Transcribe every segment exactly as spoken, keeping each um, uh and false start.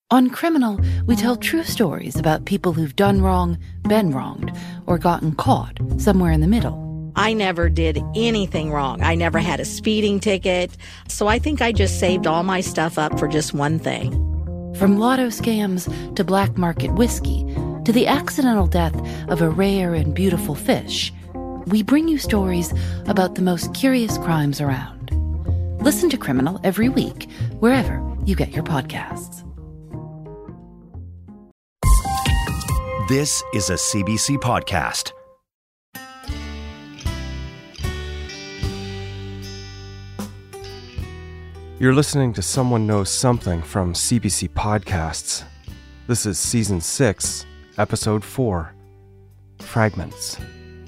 On Criminal, we tell true stories about people who've done wrong, been wronged, or gotten caught somewhere in the middle. I never did anything wrong. I never had a speeding ticket. So I think I just saved all my stuff up for just one thing. From lotto scams to black market whiskey to the accidental death of a rare and beautiful fish, we bring you stories about the most curious crimes around. Listen to Criminal every week, wherever you get your podcasts. This is a C B C podcast. You're listening to Someone Knows Something from C B C Podcasts. This is Season six, Episode four, Fragments.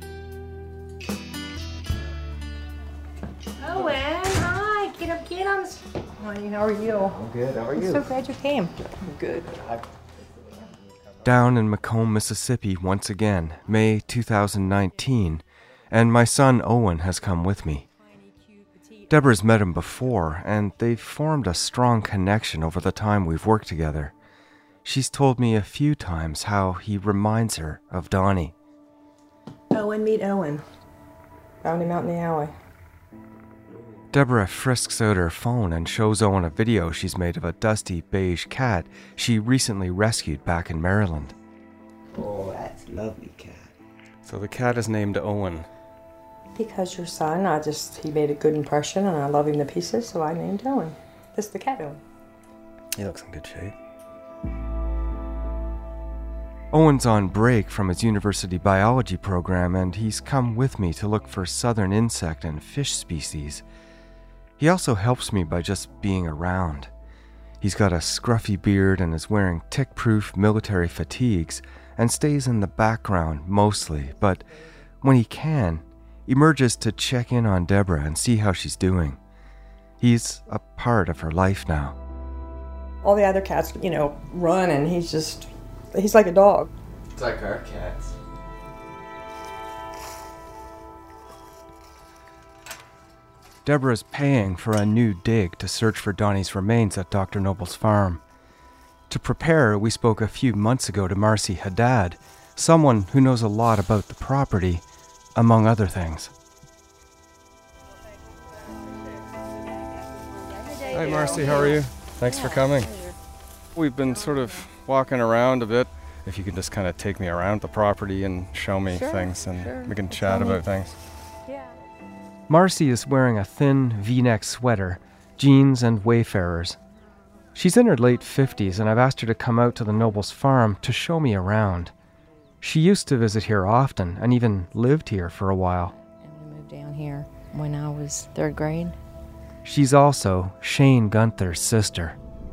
Owen, hi, get up, kiddos. Hi, how are you? I'm good, how are you? I'm so glad you came. I'm good. I- Down in Macomb, Mississippi once again, May two thousand nineteen, and my son Owen has come with me. Deborah's met him before, and they've formed a strong connection over the time we've worked together. She's told me a few times how he reminds her of Donnie. Owen, meet Owen. Found him out in the alley. Deborah frisks out her phone and shows Owen a video she's made of a dusty beige cat she recently rescued back in Maryland. Oh, that's a lovely cat. So the cat is named Owen. Because your son, I just, he made a good impression and I love him to pieces, so I named Owen. This is the cat Owen. He looks in good shape. Owen's on break from his university biology program, and he's come with me to look for southern insect and fish species. He also helps me by just being around. He's got a scruffy beard and is wearing tick-proof military fatigues and stays in the background mostly, but when he can, emerges to check in on Deborah and see how she's doing. He's a part of her life now. All the other cats, you know, run and he's just, he's like a dog. It's like our cats. Deborah's paying for a new dig to search for Donnie's remains at Doctor Noble's farm. To prepare, we spoke a few months ago to Marcy Haddad, someone who knows a lot about the property, among other things. Hi Marcy, how are you? Thanks for coming. We've been sort of walking around a bit. If you could just kind of take me around the property and show me Sure, things, and sure. we can chat about things. Yeah. Marcy is wearing a thin V-neck sweater, jeans, and Wayfarers. She's in her late fifties, and I've asked her to come out to the Nobles farm to show me around. She used to visit here often, and even lived here for a while. And we moved down here when I was third grade. She's also Shane Gunther's sister.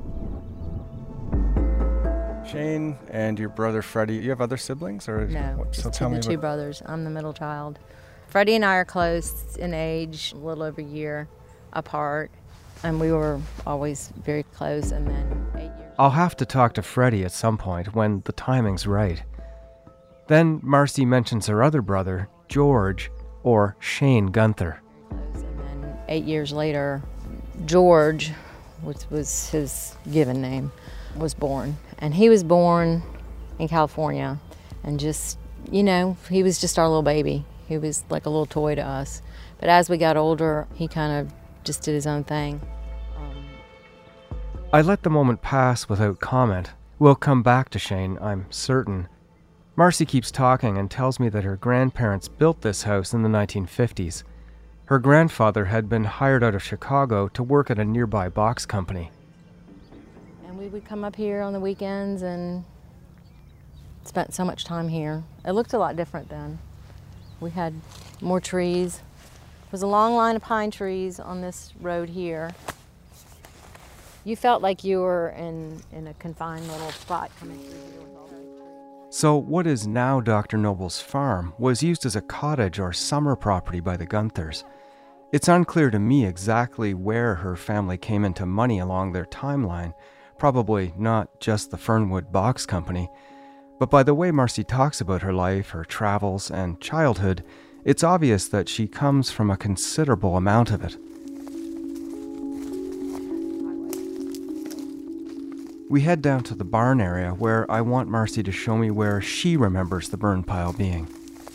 Shane and your brother Freddie, you have other siblings? Or No, what? just So two, tell the me two about- brothers. I'm the middle child. Freddie and I are close in age, a little over a year apart. And we were always very close, and then eight years... I'll have to talk to Freddie at some point when the timing's right. Then Marcy mentions her other brother, George, or Shane Gunther. Close. And then eight years later, George, which was his given name, was born. And he was born in California, and just, you know, he was just our little baby. He was like a little toy to us. But as we got older, he kind of just did his own thing. Um, I let the moment pass without comment. We'll come back to Shane, I'm certain. Marcy keeps talking and tells me that her grandparents built this house in the nineteen fifties. Her grandfather had been hired out of Chicago to work at a nearby box company. and we would come up here on the weekends and spent so much time here. It looked a lot different then. We had more trees. There was a long line of pine trees on this road here. You felt like you were in, in a confined little spot coming through here with all those trees. So what is now Doctor Noble's farm was used as a cottage or summer property by the Gunthers. It's unclear to me exactly where her family came into money along their timeline, probably not just the Fernwood Box Company. But by the way Marcy talks about her life, her travels, and childhood, it's obvious that she comes from a considerable amount of it. We head down to the barn area where I want Marcy to show me where she remembers the burn pile being.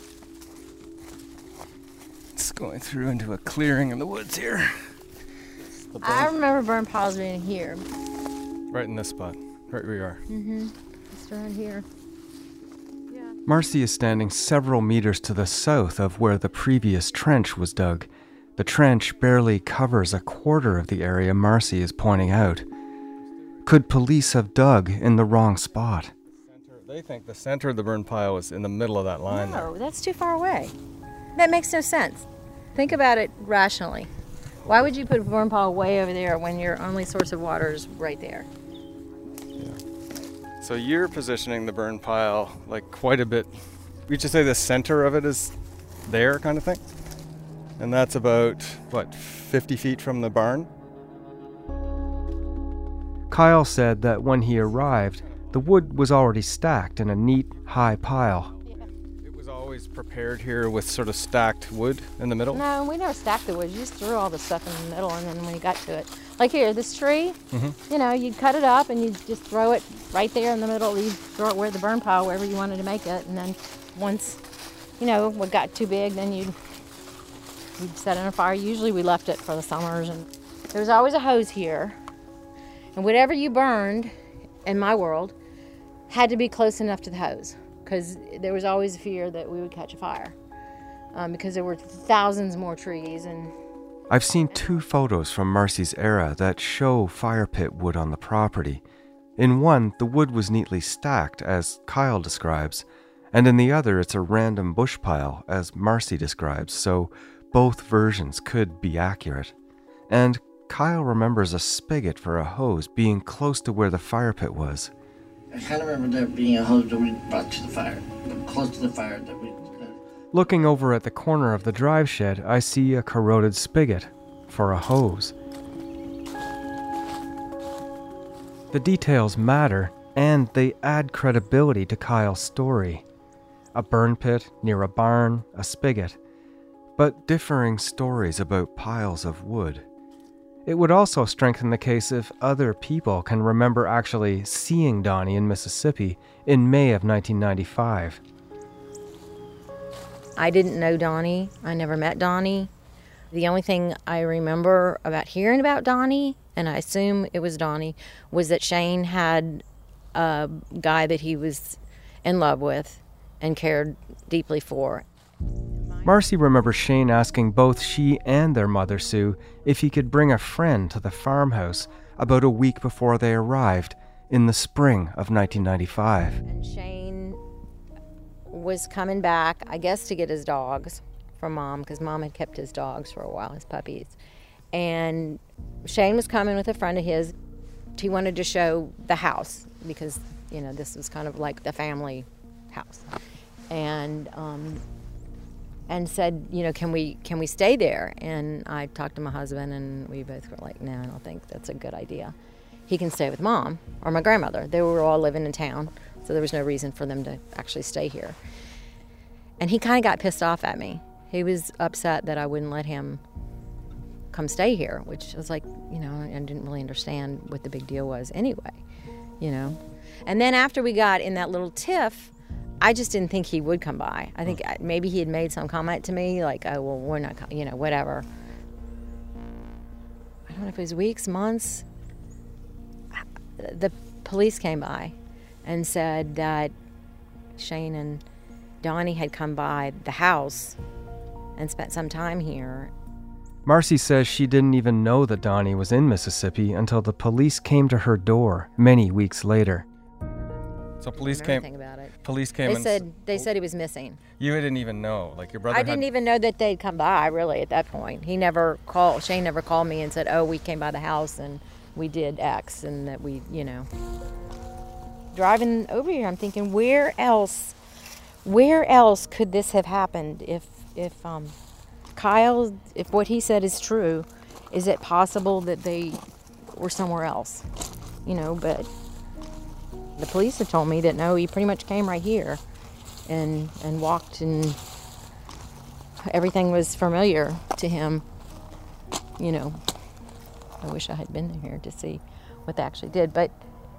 It's going through into a clearing in the woods here. I remember burn piles being here. Right in this spot, right where you are. Mm-hmm. Just around here. Yeah. Marcy is standing several meters to the south of where the previous trench was dug. The trench barely covers a quarter of the area Marcy is pointing out. Could police have dug in the wrong spot? They think the center of the burn pile is in the middle of that line. No, that's too far away. That makes no sense. Think about it rationally. Why would you put a burn pile way over there when your only source of water is right there? Yeah. So you're positioning the burn pile like quite a bit. We just say the center of it is there kind of thing? And that's about, what, fifty feet from the barn? Kyle said that when he arrived, the wood was already stacked in a neat, high pile. It was always prepared here with sort of stacked wood in the middle? No, we never stacked the wood. You just threw all the stuff in the middle, and then when you got to it, like here, this tree, mm-hmm. you know, you'd cut it up and you'd just throw it right there in the middle. You'd throw it where the burn pile, wherever you wanted to make it, and then once, you know, what got too big, then you'd We'd set it on fire. Usually we left it for the summers. And there was always a hose here. And whatever you burned, in my world, had to be close enough to the hose. Because there was always a fear that we would catch a fire. Um, because there were thousands more trees. And I've seen two photos from Marcy's era that show fire pit wood on the property. In one, the wood was neatly stacked, as Kyle describes. And in the other, it's a random bush pile, as Marcy describes. So both versions could be accurate. And Kyle remembers a spigot for a hose being close to where the fire pit was. I kind of remember there being a hose that we brought to the fire, close to the fire that we... Uh... Looking over at the corner of the drive shed, I see a corroded spigot for a hose. The details matter, and they add credibility to Kyle's story. A burn pit near a barn, a spigot. But differing stories about piles of wood. It would also strengthen the case if other people can remember actually seeing Donnie in Mississippi in May of nineteen ninety-five. I didn't know Donnie. I never met Donnie. The only thing I remember about hearing about Donnie, and I assume it was Donnie, was that Shane had a guy that he was in love with and cared deeply for. Marcy remembers Shane asking both she and their mother, Sue, if he could bring a friend to the farmhouse about a week before they arrived in the spring of nineteen ninety-five. And Shane was coming back, I guess, to get his dogs from Mom, because Mom had kept his dogs for a while, his puppies. And Shane was coming with a friend of his. He wanted to show the house because, you know, this was kind of like the family house. And um, and said, you know, can we can we stay there? And I talked to my husband, and we both were like, no, I don't think that's a good idea. He can stay with Mom or my grandmother. They were all living in town, so there was no reason for them to actually stay here. And he kind of got pissed off at me. He was upset that I wouldn't let him come stay here, which was like, you know, I didn't really understand what the big deal was anyway, you know. And then after we got in that little tiff, I just didn't think he would come by. I think maybe he had made some comment to me, like, oh, well, we're not, you know, whatever. I don't know if it was weeks, months. The police came by and said that Shane and Donnie had come by the house and spent some time here. Marcy says she didn't even know that Donnie was in Mississippi until the police came to her door many weeks later. So police came. About it. Police came. They and said they said he was missing. You didn't even know, like your brother. I didn't had... even know that they'd come by. Really, at that point, he never called. Shane never called me and said, "Oh, we came by the house and we did X," and that we, you know. Driving over here, I'm thinking, where else, where else could this have happened? If if um, Kyle, if what he said is true, is it possible that they were somewhere else? You know, but. The police have told me that no, he pretty much came right here and and walked, and everything was familiar to him. You know, I wish I had been here to see what they actually did. But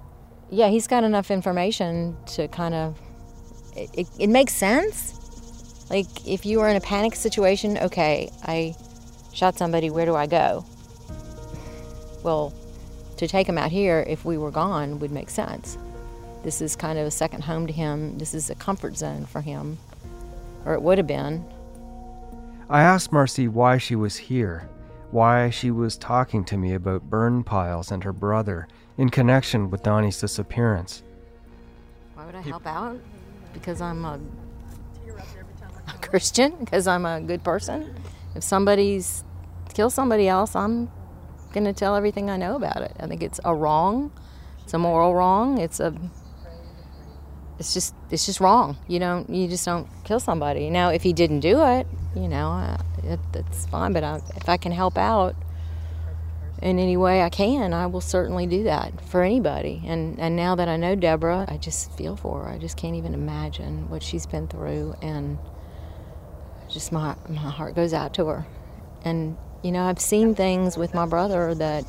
yeah, he's got enough information to kind of, it, it, it makes sense. Like, if you were in a panic situation, okay, I shot somebody, where do I go? Well, to take him out here, if we were gone, would make sense. This is kind of a second home to him. This is a comfort zone for him, or it would have been. I asked Marcy why she was here, why she was talking to me about burn piles and her brother in connection with Donnie's disappearance. Why would I help out? Because I'm a, a Christian? Because I'm a good person? If somebody's killed somebody else, I'm going to tell everything I know about it. I think it's a wrong. It's a moral wrong. It's a... It's just it's just wrong. You don't you just don't kill somebody. Now, if he didn't do it, you know, uh, it, it's fine. But I, if I can help out in any way I can, I will certainly do that for anybody. And and now that I know Deborah, I just feel for her. I just can't even imagine what she's been through, and just my my heart goes out to her. And you know, I've seen things with my brother that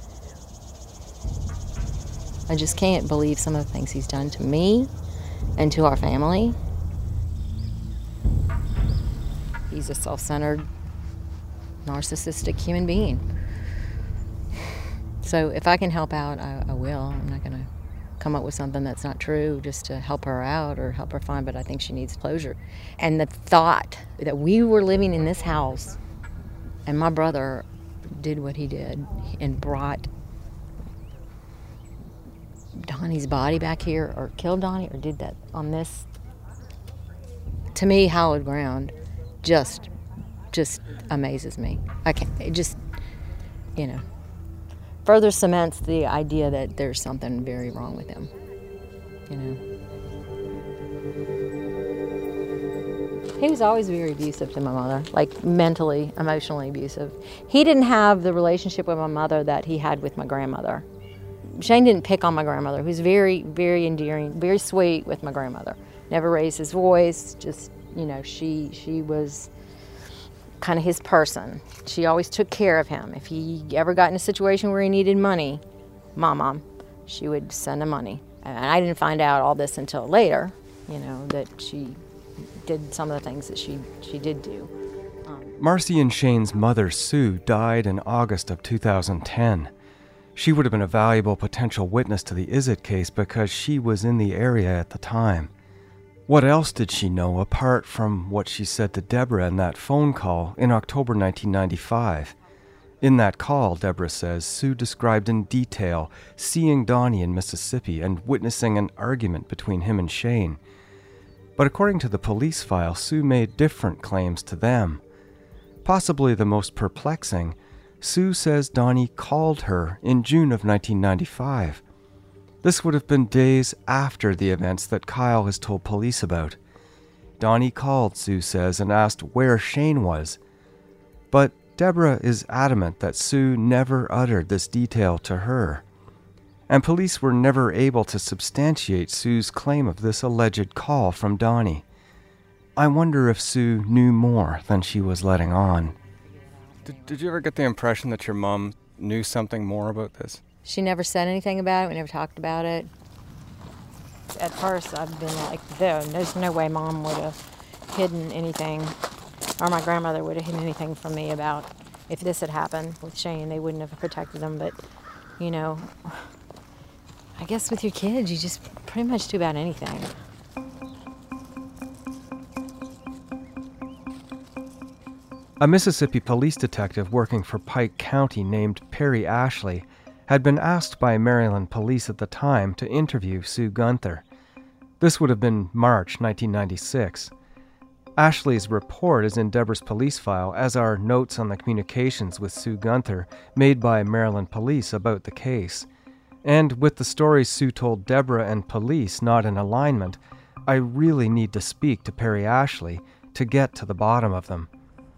I just can't believe some of the things he's done to me and to our family. He's a self-centered, narcissistic human being. So if I can help out, I, I will. I'm not going to come up with something that's not true just to help her out or help her find, but I think she needs closure. And the thought that we were living in this house and my brother did what he did and brought Donnie's body back here, or killed Donnie, or did that on this, to me, hallowed ground, just, just amazes me. I can't, it just, you know, further cements the idea that there's something very wrong with him, you know. He was always very abusive to my mother, like mentally, emotionally abusive. He didn't have the relationship with my mother that he had with my grandmother. Shane didn't pick on my grandmother. He was very, very endearing, very sweet with my grandmother. Never raised his voice, just, you know, she she was kind of his person. She always took care of him. If he ever got in a situation where he needed money, my mom, she would send him money. And I didn't find out all this until later, you know, that she did some of the things that she, she did do. Um, Marcy and Shane's mother, Sue, died in August of two thousand ten. She would have been a valuable potential witness to the Izzet case because she was in the area at the time. What else did she know apart from what she said to Deborah in that phone call in October nineteen ninety-five? In that call, Deborah says, Sue described in detail seeing Donnie in Mississippi and witnessing an argument between him and Shane. But according to the police file, Sue made different claims to them. Possibly the most perplexing, Sue says Donnie called her in June of nineteen ninety-five. This would have been days after the events that Kyle has told police about. Donnie called, Sue says, and asked where Shane was. But Deborah is adamant that Sue never uttered this detail to her. And police were never able to substantiate Sue's claim of this alleged call from Donnie. I wonder if Sue knew more than she was letting on. Did, did you ever get the impression that your mom knew something more about this? She never said anything about it. We never talked about it. At first, I've been like, there, there's no way Mom would have hidden anything, or my grandmother would have hidden anything from me about if this had happened with Shane. They wouldn't have protected him. But, you know, I guess with your kids, you just pretty much do about anything. A Mississippi police detective working for Pike County named Perry Ashley had been asked by Maryland police at the time to interview Sue Gunther. This would have been March nineteen ninety-six. Ashley's report is in Deborah's police file, as are notes on the communications with Sue Gunther made by Maryland police about the case. And with the stories Sue told Deborah and police not in alignment, I really need to speak to Perry Ashley to get to the bottom of them.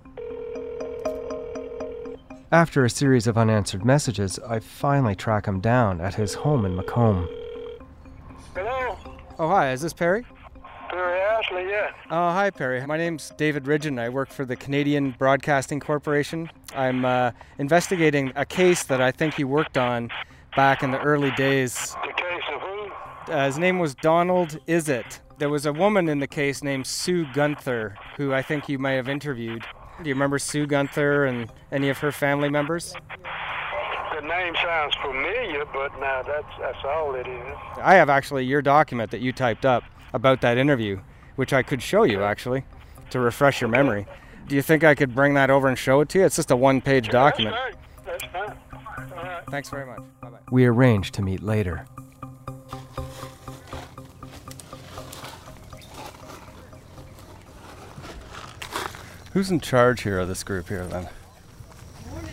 After a series of unanswered messages, I finally track him down at his home in Macomb. Hello? Oh, hi, is this Perry? Perry Ashley, yeah. Oh, hi, Perry. My name's David Ridgen. I work for the Canadian Broadcasting Corporation. I'm uh, investigating a case that I think you worked on back in the early days. The case of who? Uh, his name was Donald Izzett. There was a woman in the case named Sue Gunther, who I think you may have interviewed. Do you remember Sue Gunther and any of her family members? The name sounds familiar, but now that's that's all it is. I have actually your document that you typed up about that interview, which I could show you actually, to refresh your memory. Do you think I could bring that over and show it to you? It's just a one-page document. That's fine. That's fine. All right. Thanks very much. Bye-bye. We arranged to meet later. Who's in charge here of this group here then? Morning.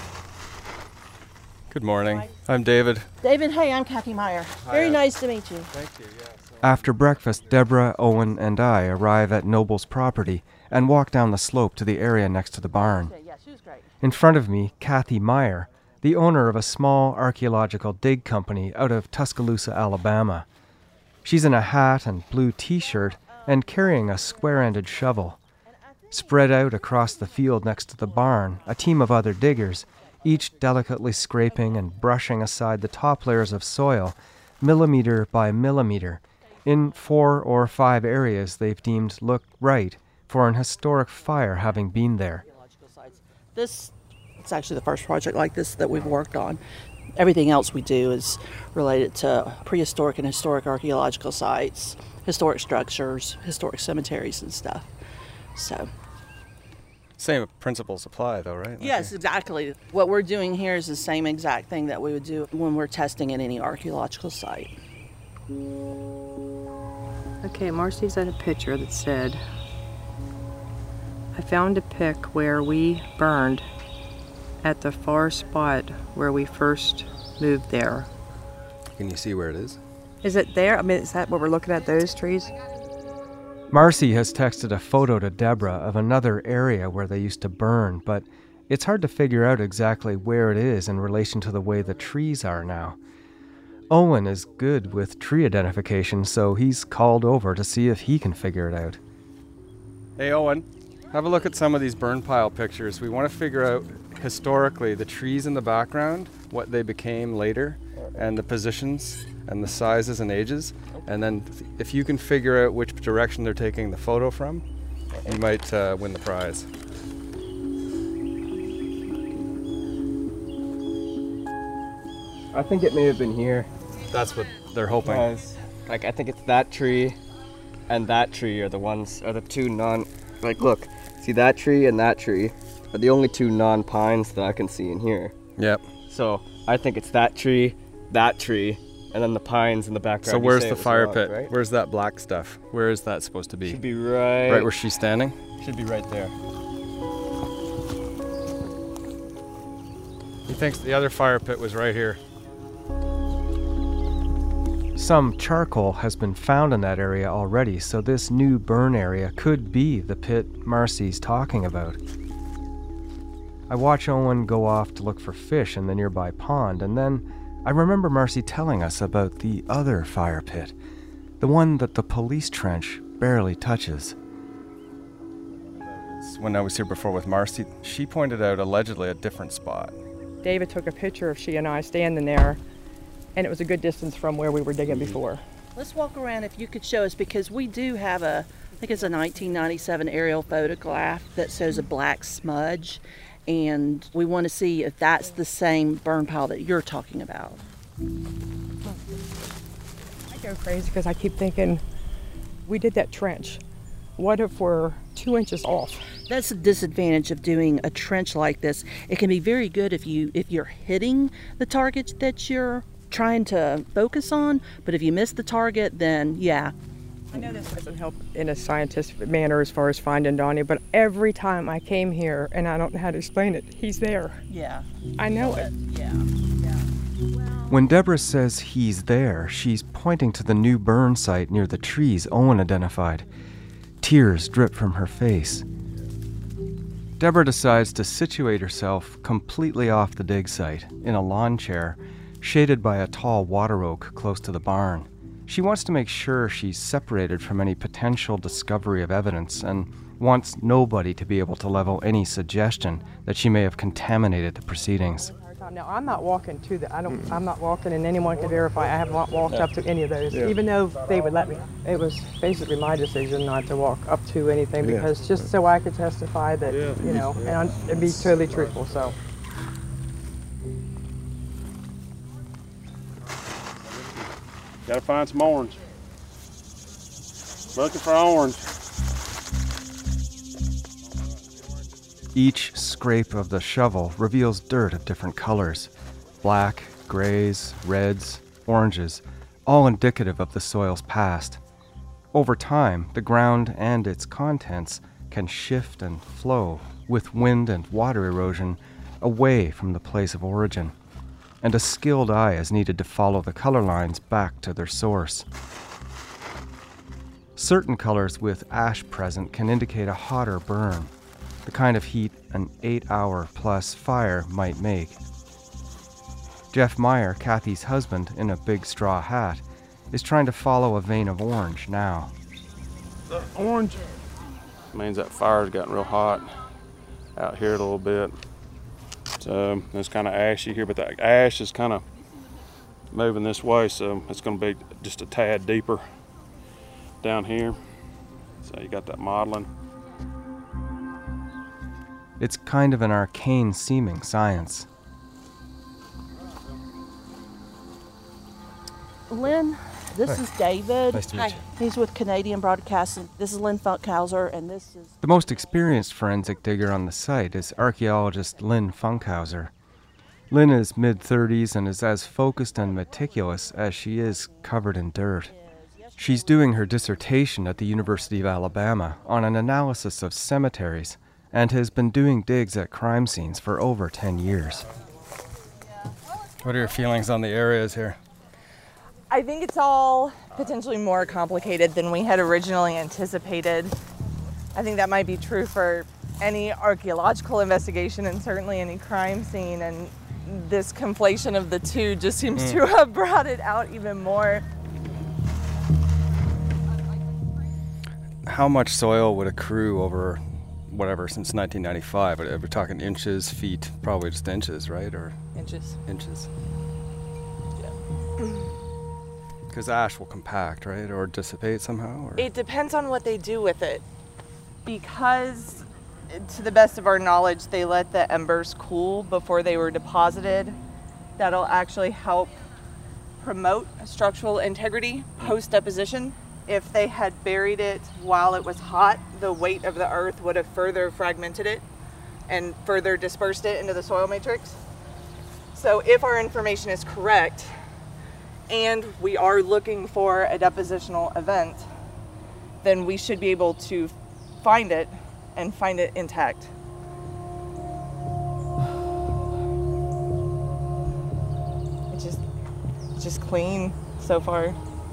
Good morning. I'm David. David, hey, I'm Kathy Meyer. Very Hi. nice to meet you. Thank you, yeah. So After breakfast, Deborah, Owen, and I arrive at Noble's property and walk down the slope to the area next to the barn. Yeah, she was great. In front of me, Kathy Meyer, the owner of a small archaeological dig company out of Tuscaloosa, Alabama. She's in a hat and blue t-shirt and carrying a square-ended shovel. Spread out across the field next to the barn, a team of other diggers, each delicately scraping and brushing aside the top layers of soil, millimeter by millimeter, in four or five areas they've deemed look right for an historic fire having been there. This is actually the first project like this that we've worked on. Everything else we do is related to prehistoric and historic archaeological sites, historic structures, historic cemeteries and stuff. So, same principles apply though, right? Like yes, exactly. What we're doing here is the same exact thing that we would do when we're testing at any archaeological site. Okay, Marcy's had a picture that said, I found a pic where we burned at the far spot where we first moved there. Can you see where it is? Is it there? I mean, is that what we're looking at, those trees? Marcy has texted a photo to Deborah of another area where they used to burn, but it's hard to figure out exactly where it is in relation to the way the trees are now. Owen is good with tree identification, so he's called over to see if he can figure it out. Hey Owen, have a look at some of these burn pile pictures. We want to figure out historically the trees in the background, what they became later, and the positions and the sizes and ages. And then if you can figure out which direction they're taking the photo from, you might uh, win the prize. I think it may have been here. That's what they're hoping. Because, like, I think it's that tree and that tree are the ones, are the two non, like, look, see that tree and that tree are the only two non-pines that I can see in here. Yep. So I think it's that tree, that tree, and then the pines in the background. So You where's say the it was fire rock, pit? right? Where's that black stuff? Where is that supposed to be? Should be right. Right where she's standing? Should be right there. He thinks the other fire pit was right here. Some charcoal has been found in that area already, so this new burn area could be the pit Marcy's talking about. I watch Owen go off to look for fish in the nearby pond, and then I remember Marcy telling us about the other fire pit, the one that the police trench barely touches. When I was here before with Marcy, she pointed out allegedly a different spot. David took a picture of she and I standing there, and it was a good distance from where we were digging before. Let's walk around if you could show us, because we do have a, I think it's a nineteen ninety-seven aerial photograph that shows a black smudge, and we want to see if that's the same burn pile that you're talking about. I go crazy because I keep thinking, we did that trench. What if we're two inches off? That's the disadvantage of doing a trench like this. It can be very good if you if you're hitting the target that you're trying to focus on, but if you miss the target, then yeah. I know this doesn't help in a scientific manner as far as finding Donnie, but every time I came here, and I don't know how to explain it, he's there. Yeah. I know it. Yeah. Yeah. When Deborah says he's there, she's pointing to the new burn site near the trees Owen identified. Tears drip from her face. Deborah decides to situate herself completely off the dig site, in a lawn chair, shaded by a tall water oak close to the barn. She wants to make sure she's separated from any potential discovery of evidence and wants nobody to be able to level any suggestion that she may have contaminated the proceedings. Uh, no, I'm not walking to the, I don't, I'm not walking, and anyone can verify, I have not walked up to any of those, Yeah. even though they would let me. It was basically my decision not to walk up to anything, Yeah. because just so I could testify that, you know, and, and be totally truthful, so. Gotta find some orange. Looking for orange. Each scrape of the shovel reveals dirt of different colors: black, grays, reds, oranges, all indicative of the soil's past. Over time, the ground and its contents can shift and flow with wind and water erosion away from the place of origin, and a skilled eye is needed to follow the color lines back to their source. Certain colors with ash present can indicate a hotter burn, the kind of heat an eight-hour-plus fire might make. Jeff Meyer, Kathy's husband in a big straw hat, is trying to follow a vein of orange now. The orange means that fire's gotten real hot out here a little bit. So it's kind of ashy here, but the ash is kind of moving this way, so it's going to be just a tad deeper down here. So you got that modeling. It's kind of an arcane-seeming science. Lynn, this Hi. is David. Nice to meet you. He's with Canadian Broadcasting. This is Lynn Funkhauser, and this is... The most experienced forensic digger on the site is archaeologist Lynn Funkhauser. Lynn is mid-thirties and is as focused and meticulous as she is covered in dirt. She's doing her dissertation at the University of Alabama on an analysis of cemeteries and has been doing digs at crime scenes for over ten years. What are your feelings on the areas here? I think it's all potentially more complicated than we had originally anticipated. I think that might be true for any archaeological investigation and certainly any crime scene, and this conflation of the two just seems Mm. to have brought it out even more. How much soil would accrue over whatever since nineteen ninety-five? Are we talking inches, feet? Probably just inches, right? Or Inches. Inches. Because ash will compact, right? Or dissipate somehow? Or? It depends on what they do with it. Because, to the best of our knowledge, they let the embers cool before they were deposited. That'll actually help promote structural integrity post-deposition. If they had buried it while it was hot, the weight of the earth would have further fragmented it and further dispersed it into the soil matrix. So if our information is correct, and we are looking for a depositional event, then we should be able to find it and find it intact. It's just, it's just clean so far.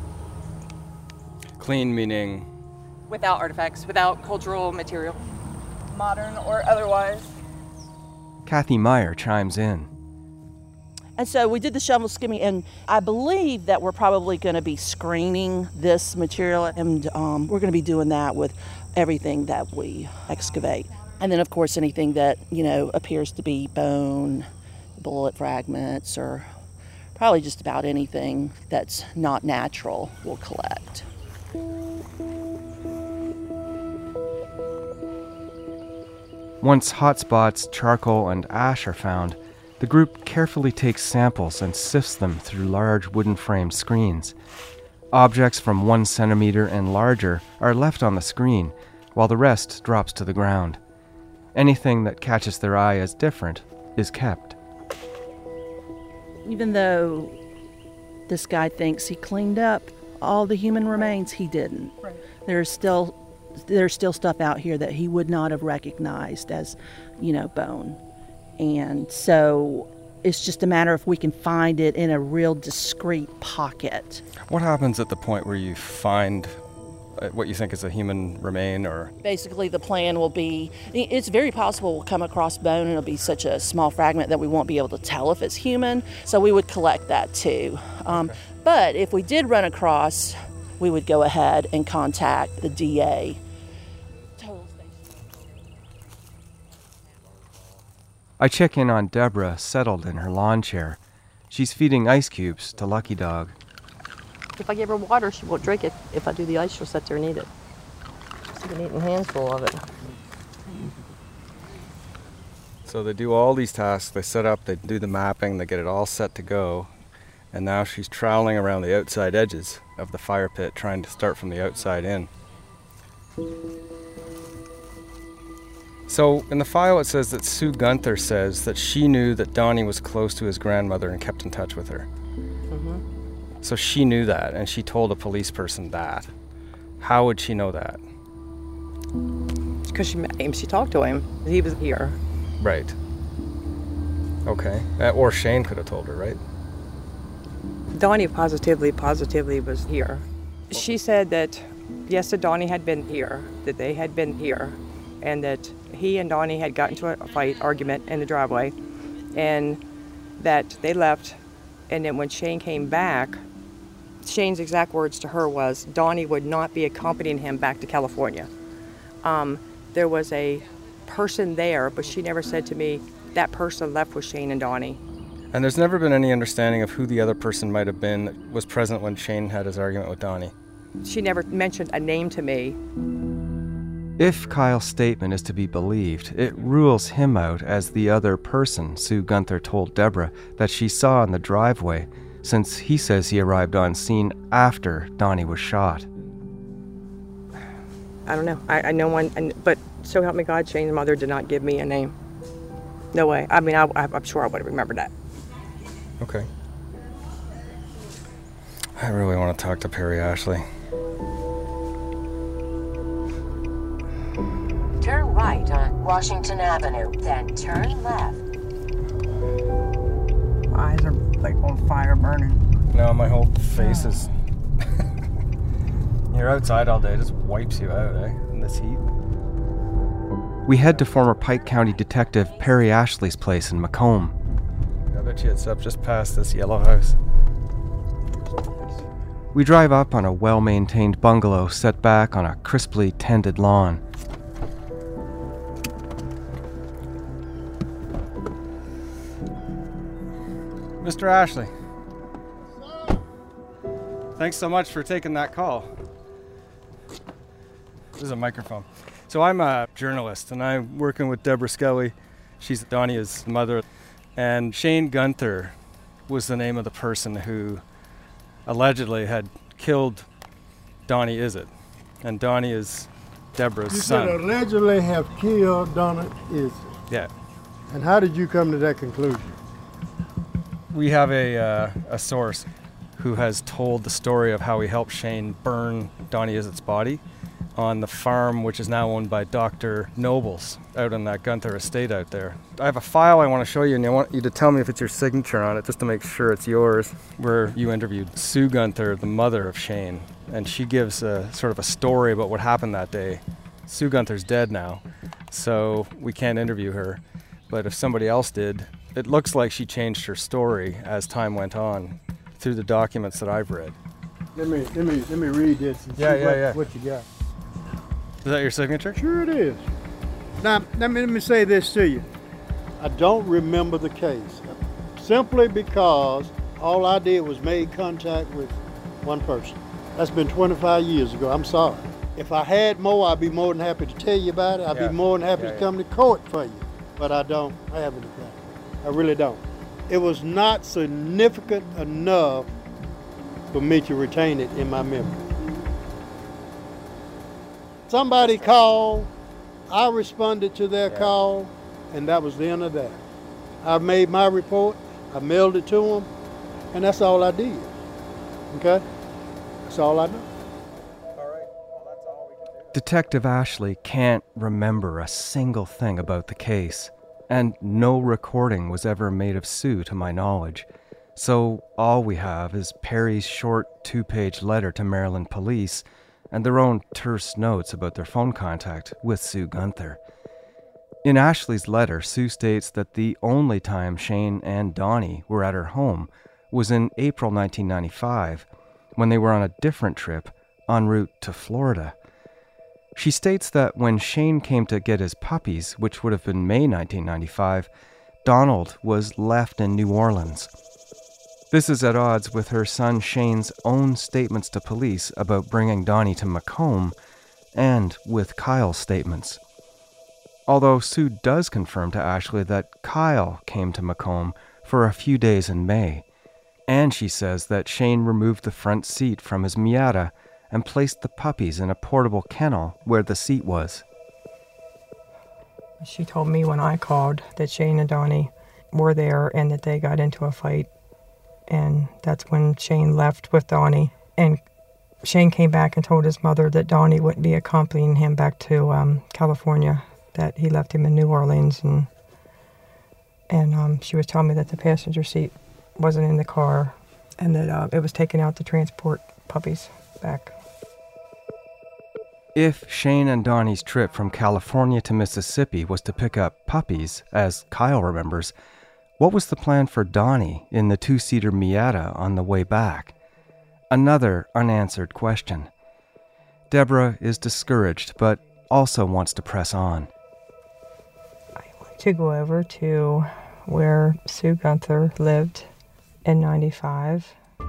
Clean meaning? Without artifacts, without cultural material, modern or otherwise. Kathy Meyer chimes in. And so we did the shovel skimming, and I believe that we're probably going to be screening this material, and um, we're going to be doing that with everything that we excavate. And then, of course, anything that, you know, appears to be bone, bullet fragments, or probably just about anything that's not natural we'll collect. Once hot spots, charcoal, and ash are found, the group carefully takes samples and sifts them through large wooden framed screens. Objects from one centimeter and larger are left on the screen, while the rest drops to the ground. Anything that catches their eye as different is kept. Even though this guy thinks he cleaned up all the human remains, he didn't. Right. There's still there's still stuff out here that he would not have recognized as, you know, bone. And so it's just a matter if we can find it in a real discrete pocket. What happens at the point where you find uh, what you think is a human remain? Or Basically, the plan will be, it's very possible we'll come across bone and it'll be such a small fragment that we won't be able to tell if it's human, so we would collect that too. Um, okay. But if we did run across, we would go ahead and contact the D A. I check in on Deborah, settled in her lawn chair. She's feeding ice cubes to Lucky Dog. If I give her water, she won't drink it. If I do the ice, she'll sit there and eat it. She's been eating a handful of it. So they do all these tasks, they set up, they do the mapping, they get it all set to go. And now she's troweling around the outside edges of the fire pit, trying to start from the outside in. So in the file it says that Sue Gunther says that she knew that Donnie was close to his grandmother and kept in touch with her. Mm-hmm. So she knew that, and she told a police person that. How would she know that? Because she met him, she talked to him. He was here. Right. Okay. Uh, or Shane could have told her, right? Donnie positively, positively was here. She said that, yes, that Donnie had been here, that they had been here, and that he and Donnie had gotten into a fight, argument in the driveway, and that they left, and then when Shane came back, Shane's exact words to her was, Donnie would not be accompanying him back to California. Um, there was a person there, but she never said to me, that person left with Shane and Donnie. And there's never been any understanding of who the other person might have been that was present when Shane had his argument with Donnie? She never mentioned a name to me. If Kyle's statement is to be believed, it rules him out as the other person Sue Gunther told Deborah that she saw in the driveway, since he says he arrived on scene after Donnie was shot. I don't know. I, I know one, but so help me God, Shane's mother did not give me a name. No way. I mean, I, I'm sure I would have remembered that. Okay. I really want to talk to Perry Ashley. Turn right on Washington Avenue, then turn left. My eyes are like on fire, burning. No, my whole face is... You're outside all day, it just wipes you out, eh? In this heat. We head to former Pike County Detective Perry Ashley's place in Macomb. I bet you it's up just past this yellow house. We drive up on a well-maintained bungalow set back on a crisply tended lawn. Mister Ashley. Thanks so much for taking that call. This is a microphone. So I'm a journalist, and I'm working with Deborah Skelly. She's Donnie's mother. And Shane Gunther was the name of the person who allegedly had killed Donnie Izzett. And Donnie is Deborah's you son. You said allegedly have killed Donnie Izzett. Yeah. And how did you come to that conclusion? We have a, uh, a source who has told the story of how he helped Shane burn Donnie Izzett's body on the farm, which is now owned by Doctor Nobles out on that Gunther estate out there. I have a file I want to show you, and I want you to tell me if it's your signature on it, just to make sure it's yours, where you interviewed Sue Gunther, the mother of Shane, and she gives a sort of a story about what happened that day. Sue Gunther's dead now, so we can't interview her, but if somebody else did, it looks like she changed her story as time went on through the documents that I've read. Let me let me let me read this and yeah, see yeah, what, yeah. what you got. Is that your signature? Sure it is. Now, let me, let me say this to you. I don't remember the case, simply because all I did was make contact with one person. That's been twenty-five years ago. I'm sorry. If I had more, I'd be more than happy to tell you about it. I'd yeah. be more than happy yeah, to yeah. come to court for you. But I don't have anything. I really don't. It was not significant enough for me to retain it in my memory. Somebody called, I responded to their yeah. call, and that was the end of that. I made my report, I mailed it to them, and that's all I did. Okay? That's all I know. Detective Ashley can't remember a single thing about the case, and no recording was ever made of Sue to my knowledge. So all we have is Perry's short two-page letter to Maryland police and their own terse notes about their phone contact with Sue Gunther. In Ashley's letter, Sue states that the only time Shane and Donnie were at her home was in April nineteen ninety-five, when they were on a different trip en route to Florida. She states that when Shane came to get his puppies, which would have been May nineteen ninety-five, Donald was left in New Orleans. This is at odds with her son Shane's own statements to police about bringing Donnie to Macomb, and with Kyle's statements. Although Sue does confirm to Ashley that Kyle came to Macomb for a few days in May, and she says that Shane removed the front seat from his Miata and placed the puppies in a portable kennel where the seat was. She told me when I called that Shane and Donnie were there and that they got into a fight. And that's when Shane left with Donnie. And Shane came back and told his mother that Donnie wouldn't be accompanying him back to um, California, that he left him in New Orleans. And and um, she was telling me that the passenger seat wasn't in the car and that uh, it was taken out to transport puppies back. If Shane and Donnie's trip from California to Mississippi was to pick up puppies, as Kyle remembers, what was the plan for Donnie in the two-seater Miata on the way back? Another unanswered question. Deborah is discouraged, but also wants to press on. I want to go over to where Sue Gunther lived in ninety-five.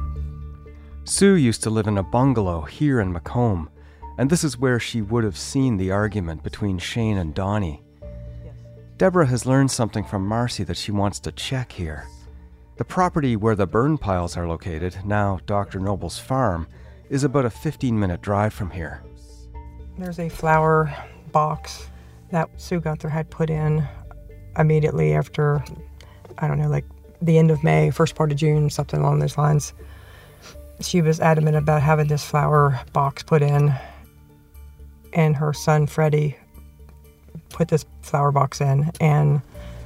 Sue used to live in a bungalow here in Macomb, and this is where she would have seen the argument between Shane and Donnie. Deborah has learned something from Marcy that she wants to check here. The property where the burn piles are located, now Doctor Noble's farm, is about a fifteen-minute drive from here. There's a flower box that Sue Gunther had put in immediately after, I don't know, like the end of May, first part of June, something along those lines. She was adamant about having this flower box put in, and her son Freddie put this flower box in, and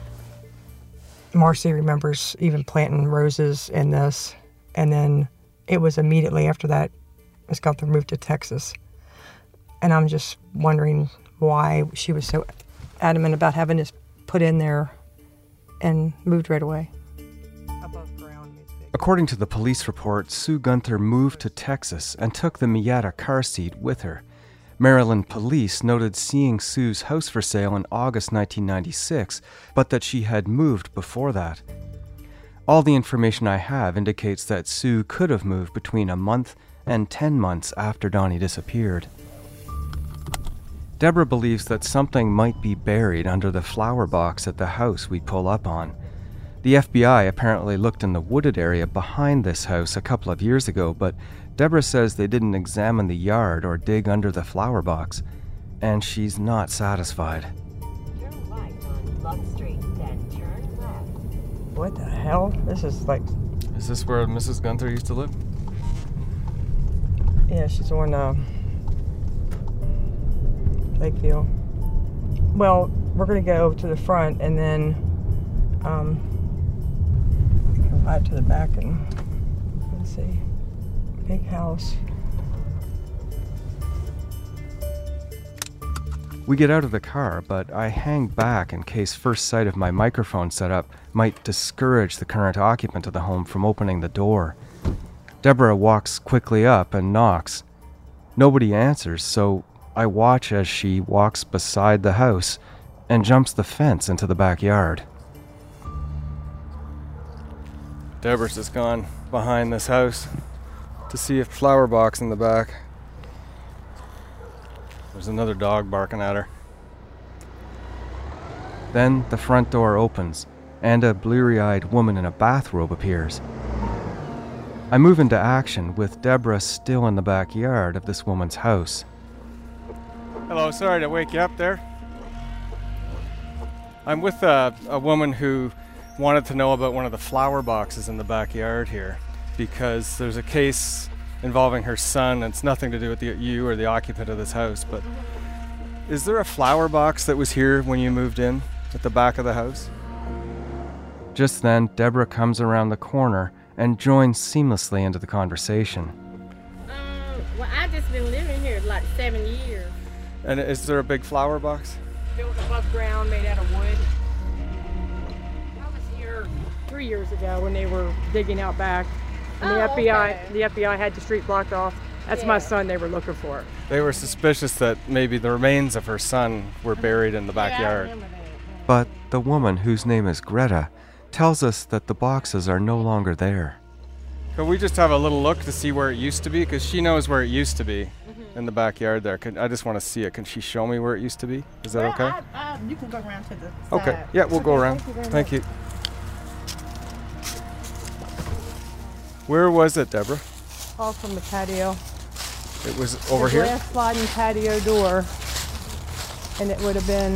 Marcy remembers even planting roses in this, and then it was immediately after that Miss Gunther moved to Texas. And I'm just wondering why she was so adamant about having this put in there and moved right away. According to the police report, Sue Gunther moved to Texas and took the Miata car seat with her. Maryland police noted seeing Sue's house for sale in August nineteen ninety-six, but that she had moved before that. All the information I have indicates that Sue could have moved between a month and ten months after Donnie disappeared. Deborah believes that something might be buried under the flower box at the house we pull up on. The F B I apparently looked in the wooded area behind this house a couple of years ago, but Deborah says they didn't examine the yard or dig under the flower box, and she's not satisfied. Turn right on Love Street, then turn left. What the hell? This is like... Is this where Missus Gunther used to live? Yeah, she's on uh, Lakeview. Well, we're going to go to the front and then um, right to the back and let's see. Big house. We get out of the car, but I hang back in case first sight of my microphone setup might discourage the current occupant of the home from opening the door. Deborah walks quickly up and knocks. Nobody answers, so I watch as she walks beside the house and jumps the fence into the backyard. Deborah's just gone behind this house to see a flower box in the back. There's another dog barking at her. Then the front door opens, and a bleary-eyed woman in a bathrobe appears. I move into action with Deborah still in the backyard of this woman's house. Hello, sorry to wake you up there. I'm with a, a woman who wanted to know about one of the flower boxes in the backyard here, because there's a case involving her son, and it's nothing to do with the, you or the occupant of this house, but is there a flower box that was here when you moved in at the back of the house? Just then, Deborah comes around the corner and joins seamlessly into the conversation. Um, well, I just been living here like seven years. And is there a big flower box? Built above ground, made out of wood. I was here three years ago when they were digging out back. And the Oh, F B I, okay. the F B I had the street blocked off. That's my son they were looking for. They were suspicious that maybe the remains of her son were buried in the backyard. But the woman, whose name is Greta, tells us that the boxes are no longer there. Can we just have a little look to see where it used to be? Because she knows where it used to be in the backyard there. Can, I just want to see it. Can she show me where it used to be? Is that Well, okay? I, I, you can go around to the Okay. side. Yeah, we'll go Okay, around. Thank you. very Thank much. you. Where was it, Deborah? All from the patio. It was over the here? glass sliding patio door. And it would have been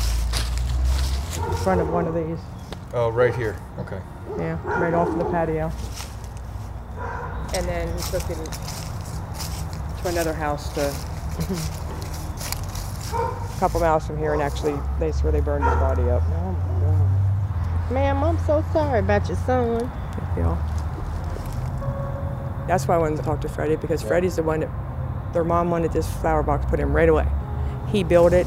in front of one of these. Oh, right here. Okay. Yeah, right off of the patio. And then we took it to another house to a couple miles from here, and actually that's where they burned his body up. Oh my God. Ma'am, I'm so sorry about your son. Yeah. That's why I wanted to talk to Freddie, because Yeah. Freddie's the one that their mom wanted this flower box put in right away. He built it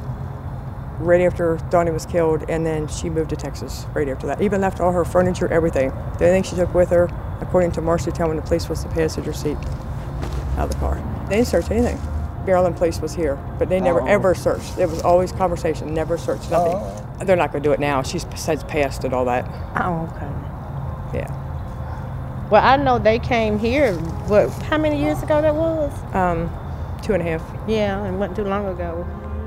right after Donnie was killed, and then she moved to Texas right after that. Even left all her furniture, everything. The only thing she took with her, according to Marcy telling the police, was the passenger seat out of the car. They didn't search anything. Maryland police was here, but they never Oh. ever searched. It was always conversation, never searched, nothing. Oh. They're not going to do it now. She's since passed and all that. Oh, okay. Yeah. Well, I know they came here, what, how many years ago that was? Um, two and a half. Yeah, it wasn't too long ago.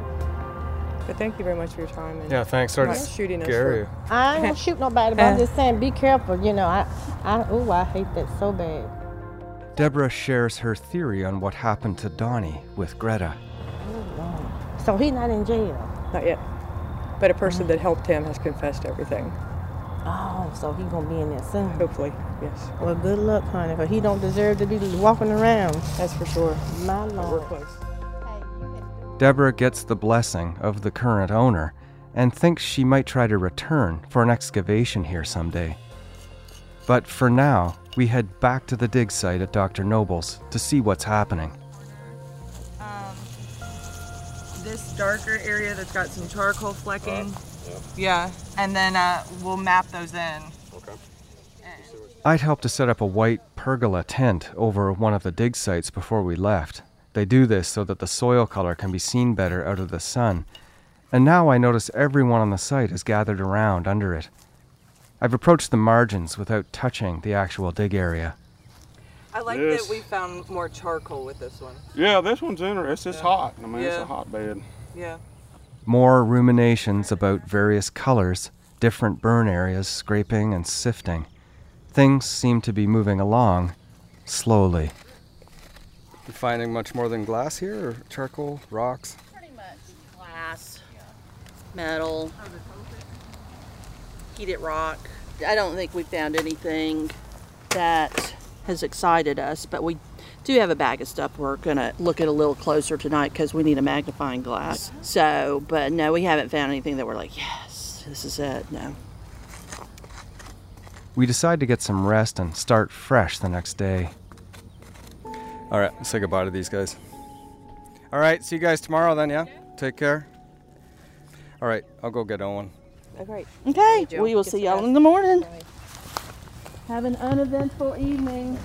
But thank you very much for your time. And Yeah, thanks. Sorry not to shooting us. scare for- you. I ain't gonna shoot nobody, but I'm just saying, be careful. You know, I, I, ooh, I hate that so bad. Deborah shares her theory on what happened to Donnie with Greta. So he's not in jail? Not yet. But a person that helped him has confessed everything. Oh, so he's gonna be in there soon. Hopefully, yes. Well, good luck, honey, because he don't deserve to be walking around. That's for sure. My Lord. We're close. Deborah gets the blessing of the current owner and thinks she might try to return for an excavation here someday. But for now, we head back to the dig site at Doctor Noble's to see what's happening. Um, this darker area that's got some charcoal flecking. Yeah, and then uh, we'll map those in. Okay. I'd helped to set up a white pergola tent over one of the dig sites before we left. They do this so that the soil color can be seen better out of the sun. And now I notice everyone on the site is gathered around under it. I've approached the margins without touching the actual dig area. I like Yes. that we found more charcoal with this one. Yeah, this one's interesting. It's Yeah. hot. I mean, it's Yeah. a hotbed. Yeah. More ruminations about various colors, different burn areas, scraping and sifting. Things seem to be moving along, slowly. You finding much more than glass here, or charcoal, rocks? Glass, metal, heated rock. I don't think we found anything that has excited us, but we do have a bag of stuff we're gonna look at a little closer tonight because we need a magnifying glass. So, but no, we haven't found anything that we're like, yes, this is it. No. We decide to get some rest and start fresh the next day. All right, let's say goodbye to these guys. All right, see you guys tomorrow then, yeah? Take care. All right, I'll go get Owen. Oh, great. Okay, Joe. we will Get see some y'all rest. in the morning. Have an uneventful evening.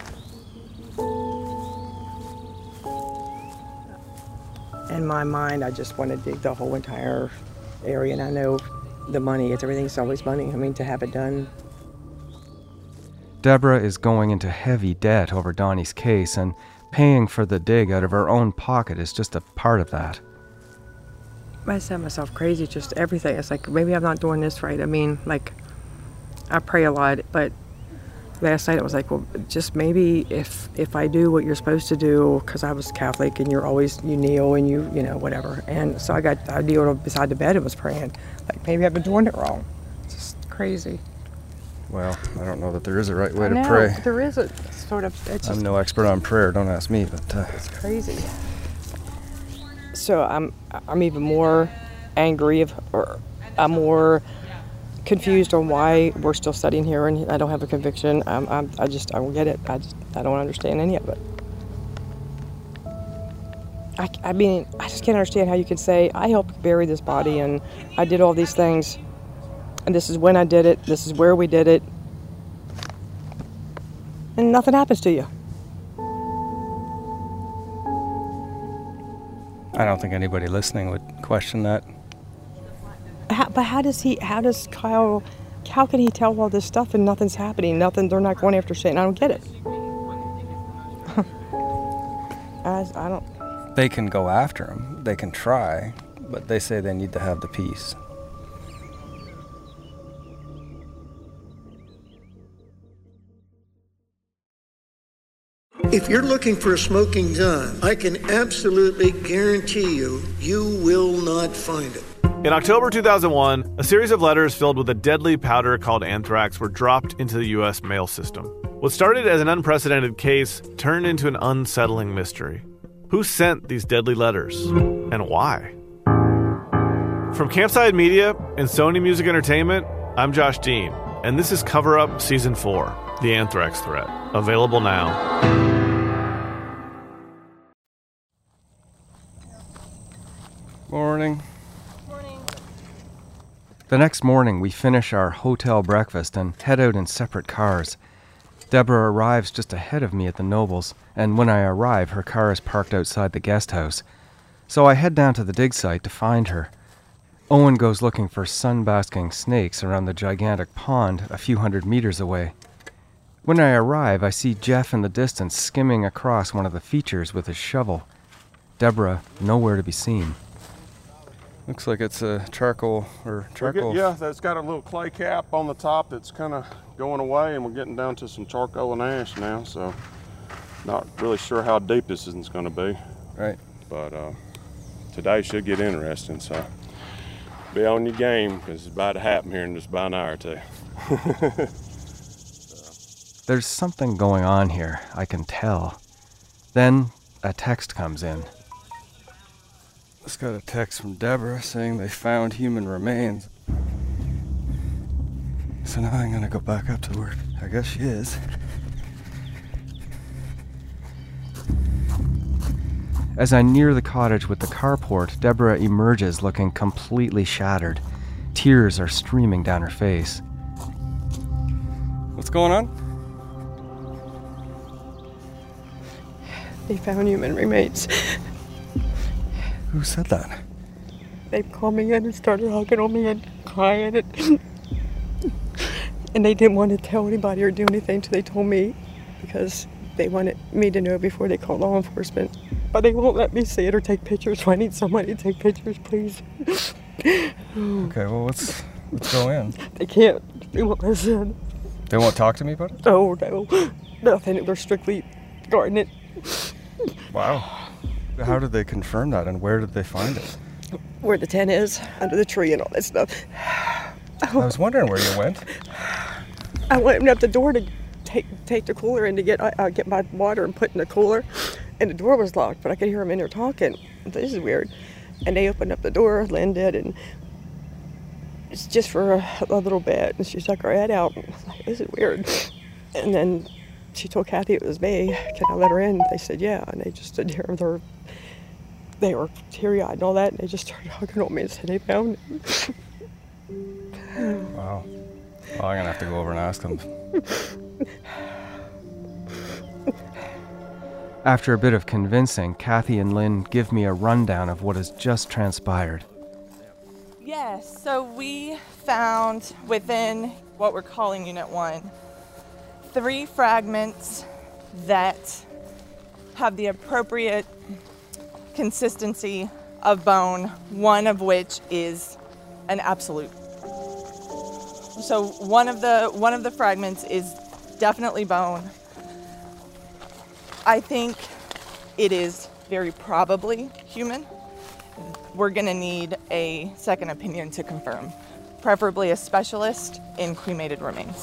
In my mind, I just want to dig the whole entire area, and I know the money, it's everything's always money. I mean, to have it done. Deborah is going into heavy debt over Donnie's case, and paying for the dig out of her own pocket is just a part of that. I set myself crazy, just everything. It's like, maybe I'm not doing this right. I mean, like, I pray a lot, but last night I was like, well, just maybe if if I do what you're supposed to do, because I was Catholic and you're always, you kneel and you, you know, whatever. And so I got, I kneeled beside the bed and was praying. Like, maybe I've been doing it wrong. It's just crazy. Well, I don't know that there is a right way I to know, pray. there is a sort of, it's just I'm no expert on prayer, don't ask me, but uh, it's crazy. So I'm I'm even more angry, of, or I'm more confused on why we're still studying here, and I don't have a conviction. I'm, I'm I just I don't get it. I just I don't understand any of it. I, I mean I just can't understand how you can say I helped bury this body and I did all these things, and this is when I did it. This is where we did it, and nothing happens to you. I don't think anybody listening would question that. How, but how does he, how does Kyle, how can he tell all this stuff and nothing's happening? Nothing, they're not going after Shane. I don't get it. I, I don't. They can go after him. They can try, but they say they need to have the peace. If you're looking for a smoking gun, I can absolutely guarantee you, you will not find it. In October two thousand one, a series of letters filled with a deadly powder called anthrax were dropped into the U S mail system. What started as an unprecedented case turned into an unsettling mystery. Who sent these deadly letters, and why? From Campside Media and Sony Music Entertainment, I'm Josh Dean, and this is Cover Up Season four, The Anthrax Threat, available now. Morning. Morning. The next morning, we finish our hotel breakfast and head out in separate cars. Deborah arrives just ahead of me at the Nobles, and when I arrive, her car is parked outside the guest house. So I head down to the dig site to find her. Owen goes looking for sun-basking snakes around the gigantic pond a few hundred meters away. When I arrive, I see Jeff in the distance skimming across one of the features with his shovel. Deborah, nowhere to be seen. Looks like it's a charcoal or charcoal. Get, yeah, that's got a little clay cap on the top that's kind of going away, and we're getting down to some charcoal and ash now, so not really sure how deep this is going to be. Right. But uh, today should get interesting, so be on your game, because it's about to happen here in just about an hour or two. There's something going on here, I can tell. Then a text comes in. Just got a text from Deborah saying they found human remains. So now I'm gonna go back up to where I guess she is. As I near the cottage with the carport, Deborah emerges looking completely shattered. Tears are streaming down her face. What's going on? They found human remains. Who said that? They called me in and started hugging on me and crying. And, and they didn't want to tell anybody or do anything until they told me, because they wanted me to know before they called law enforcement. But they won't let me see it or take pictures, so I need somebody to take pictures, please. Okay, well, let's, let's go in. They can't. They won't listen. They won't talk to me about it? Oh, no. Nothing. They're strictly guarding it. Wow. How did they confirm that, and where did they find it? Where the tent is, under the tree and all that stuff. I was wondering where you went. I went up the door to take take the cooler in to get uh, get my water and put in the cooler, and the door was locked, but I could hear them in there talking. This is weird. And they opened up the door, Lynn did, and it's just for a, a little bit, and she stuck her head out. I was like, this is weird. And then she told Kathy it was me. Can I let her in? They said yeah, and they just stood there with her. They were teary-eyed and all that, and they just started hugging on me and said they found it. Wow. Well, I'm gonna have to go over and ask them. After a bit of convincing, Kathy and Lynn give me a rundown of what has just transpired. Yes, so we found within what we're calling Unit one, three fragments that have the appropriate consistency of bone, one of which is an absolute. So one of the one of the fragments is definitely bone. I think it is very probably human. We're gonna need a second opinion to confirm, preferably a specialist in cremated remains.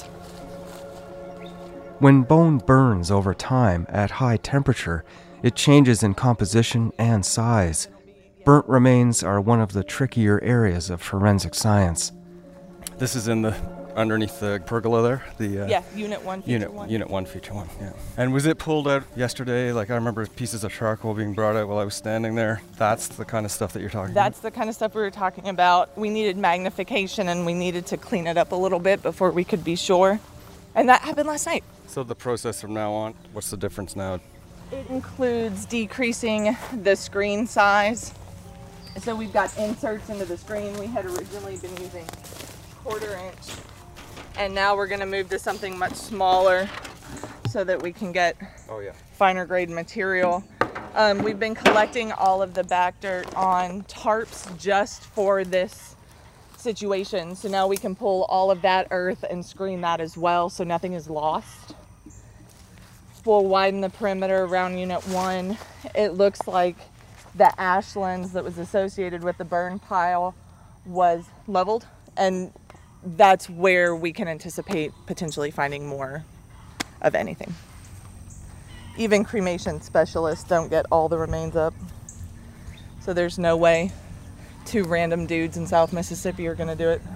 When bone burns over time at high temperature, it changes in composition and size. Burnt remains are one of the trickier areas of forensic science. This is in the underneath the pergola there. The uh, yeah, Unit One, Feature Unit One. Unit One, Feature One. Yeah. And was it pulled out yesterday? Like I remember pieces of charcoal being brought out while I was standing there. That's the kind of stuff that you're talking That's about. the kind of stuff we were talking about. We needed magnification and we needed to clean it up a little bit before we could be sure. And that happened last night. So the process from now on, what's the difference now? It includes decreasing the screen size So we've got inserts into the screen. We had originally been using quarter inch, and now we're gonna move to something much smaller so that we can get oh, yeah. finer grade material. Um, we've been collecting all of the back dirt on tarps just for this situation. So now we can pull all of that earth and screen that as well so nothing is lost. We'll widen the perimeter around unit one. It looks like the ash lens that was associated with the burn pile was leveled, and that's where we can anticipate potentially finding more of anything. Even cremation specialists don't get all the remains up. So there's no way two random dudes in South Mississippi are gonna do it.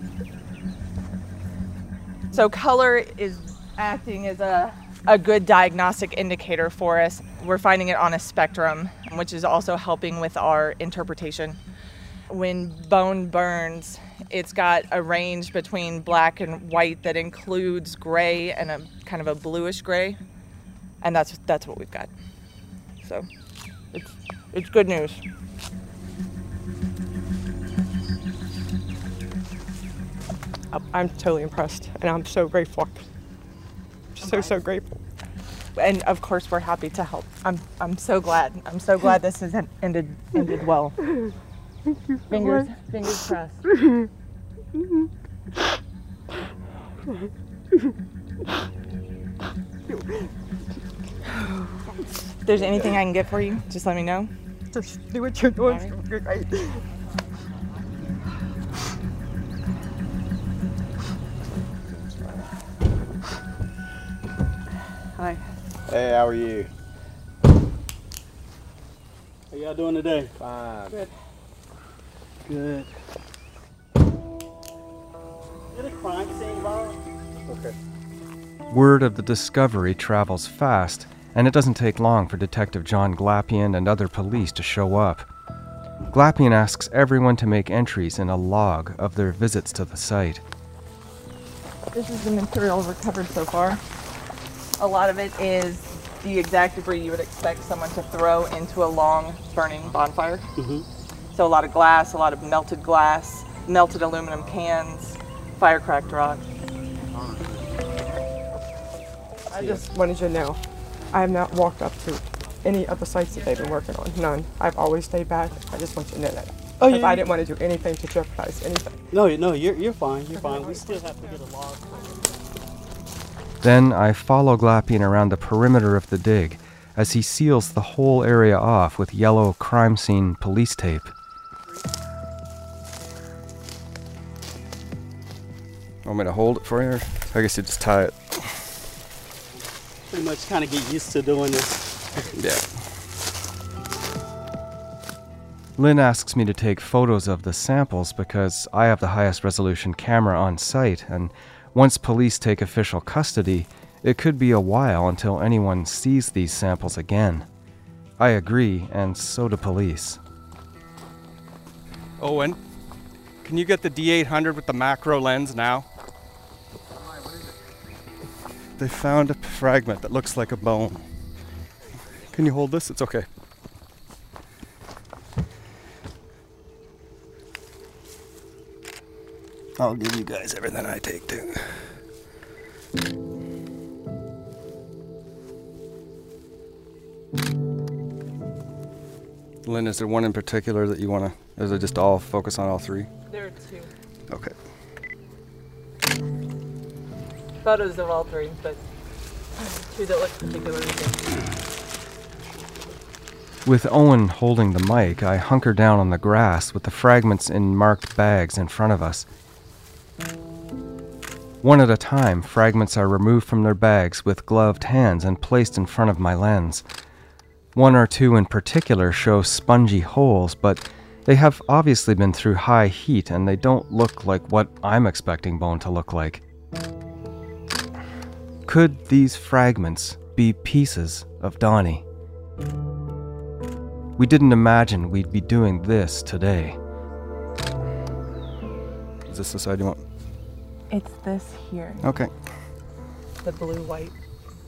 So color is acting as a, a good diagnostic indicator for us. We're finding it on a spectrum, which is also helping with our interpretation. When bone burns, it's got a range between black and white that includes gray and a kind of a bluish gray. And that's that's what we've got. So it's it's good news. I'm totally impressed, and I'm so grateful. So so grateful. And of course, we're happy to help. I'm I'm so glad. I'm so glad this has ended ended well. Thank you. So Fingers much. fingers crossed. If there's anything I can get for you, just let me know. Just do what you're doing. Right. Right. Hi. Hey, how are you? How y'all doing today? Fine. Good. Good. Is it a crime scene involved? Okay. Word of the discovery travels fast, and it doesn't take long for Detective John Glapian and other police to show up. Glapian asks everyone to make entries in a log of their visits to the site. This is the material recovered so far. A lot of it is the exact debris you would expect someone to throw into a long burning bonfire. Mm-hmm. So a lot of glass, a lot of melted glass, melted aluminum cans, fire cracked rock. I just wanted you to know, I have not walked up to any of the sites that they've been working on. None. I've always stayed back. I just want you to know that. Oh, Because yeah, I yeah. didn't want to do anything to jeopardize anything. No, no, you're you're fine. You're fine. We still have to get a log. Then I follow Glapian around the perimeter of the dig as he seals the whole area off with yellow crime scene police tape. Want me to hold it for you? Or I guess you just tie it. Pretty much kind of get used to doing this. Yeah. Lynn asks me to take photos of the samples because I have the highest resolution camera on site, and once police take official custody, it could be a while until anyone sees these samples again. I agree, and so do police. Owen, can you get the D eight hundred with the macro lens now? They found a fragment that looks like a bone. Can you hold this? It's okay. I'll give you guys everything I take too. Lynn, is there one in particular that you want to, is it just all focus on all three? There are two. Okay. Photos of all three, but two that look particularly good. With Owen holding the mic, I hunker down on the grass with the fragments in marked bags in front of us. One at a time, fragments are removed from their bags with gloved hands and placed in front of my lens. One or two in particular show spongy holes, but they have obviously been through high heat and they don't look like what I'm expecting bone to look like. Could these fragments be pieces of Donnie? We didn't imagine we'd be doing this today. Is this the side you want? It's this here. Okay. The blue white.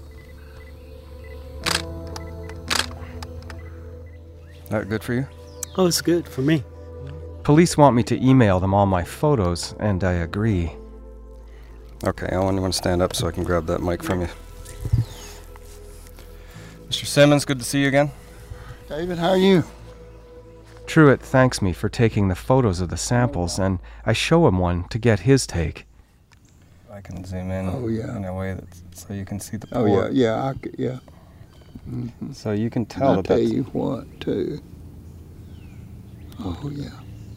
That good for you? Oh, it's good for me. Police want me to email them all my photos, and I agree. Okay, Owen, you want to stand up so I can grab that mic from you? Mister Simmons, good to see you again. David, how are you? Truett thanks me for taking the photos of the samples, and I show him one to get his take. I can zoom in Oh, yeah. in a way that so you can see the Oh, port. yeah, yeah, I, c- yeah. Mm-hmm. So you can And tell I'll that tell that's- you what, too. Oh, yeah.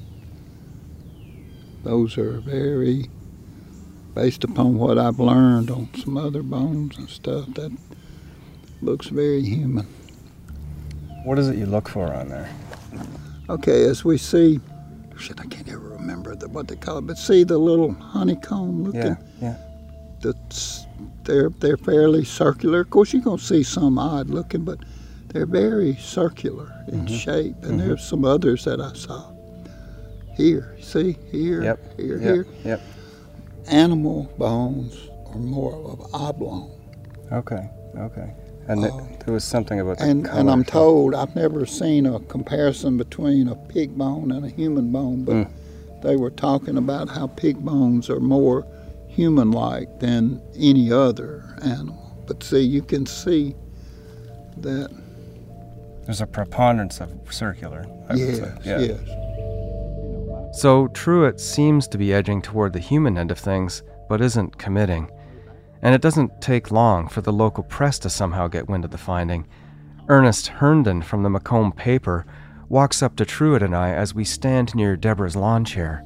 Those are very, based upon what I've learned on some other bones and stuff, that looks very human. What is it you look for on there? Okay, as we see, shit, I can't ever remember the, what they call it, but see the little honeycomb looking? Yeah, yeah. That's, they're, they're fairly circular. Of course, you're going to see some odd looking, but they're very circular in Mhm. shape. And Mhm. there's some others that I saw. Here, see, here, Yep, here, yep, here. yep. Animal bones are more of oblong. Okay, okay. And it, there was something about the And, color. and I'm told, I've never seen a comparison between a pig bone and a human bone, but Mm. they were talking about how pig bones are more human-like than any other animal. But see, you can see that. There's a preponderance of circular, I would Yes, say. Yeah. yes. So Truett seems to be edging toward the human end of things, but isn't committing. And it doesn't take long for the local press to somehow get wind of the finding. Ernest Herndon from the Macomb paper walks up to Truett and I as we stand near Deborah's lawn chair.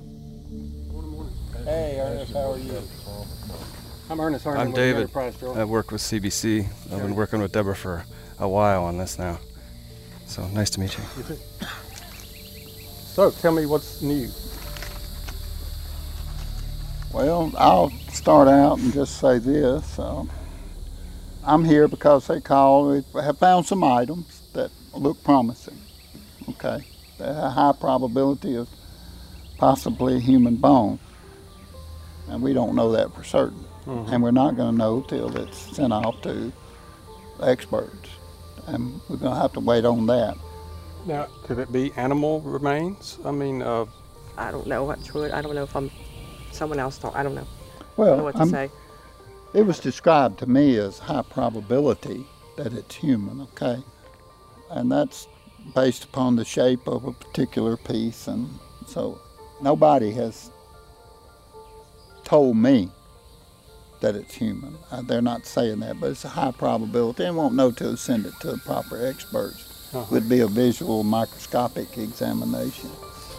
Hey, Ernest, how are you? I'm Ernest Harden. I'm with the David. Enterprise Bureau. I work with C B C. I've been working with Deborah for a while on this now. So nice to meet you. You too. So, tell me what's new. Well, I'll start out and just say this. Um, I'm here because they called. We have found some items that look promising. Okay, they have a high probability of possibly human bone, and we don't know that for certain. Mhm. And we're not going to know till it's sent off to experts, and we're going to have to wait on that. Now, could it be animal remains? I mean, uh, I don't know what to it. I don't know if I'm someone else thought. I don't know. Well, I don't know what to I'm- say. It was described to me as high probability that it's human, okay? And that's based upon the shape of a particular piece, and so nobody has told me that it's human. Uh, they're not saying that, but it's a high probability. They won't know till they send it to the proper experts. Uh-huh. Would be a visual microscopic examination.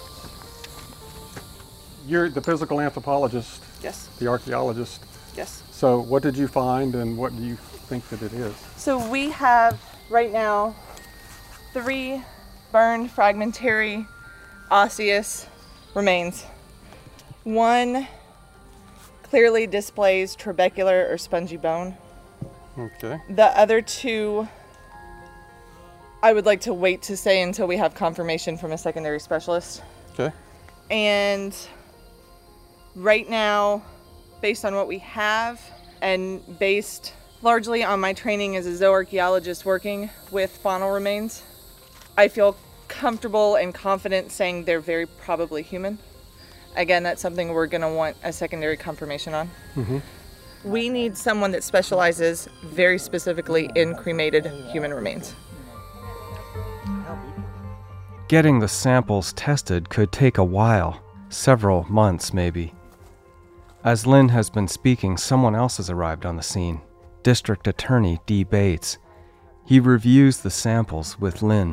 you're the physical anthropologist. Yes. The archaeologist. Yes. So, what did you find, and what do you think that it is? So we have right now three burned fragmentary osseous remains. One clearly displays trabecular or spongy bone. Okay. The other two, I would like to wait to say until we have confirmation from a secondary specialist. Okay. And right now, based on what we have and based largely on my training as a zooarchaeologist working with faunal remains, I feel comfortable and confident saying they're very probably human. Again, that's something we're going to want a secondary confirmation on. Mm-hmm. We need someone that specializes very specifically in cremated human remains. Getting the samples tested could take a while, several months maybe. As Lynn has been speaking, someone else has arrived on the scene, District Attorney Dee Bates. He reviews the samples with Lynn.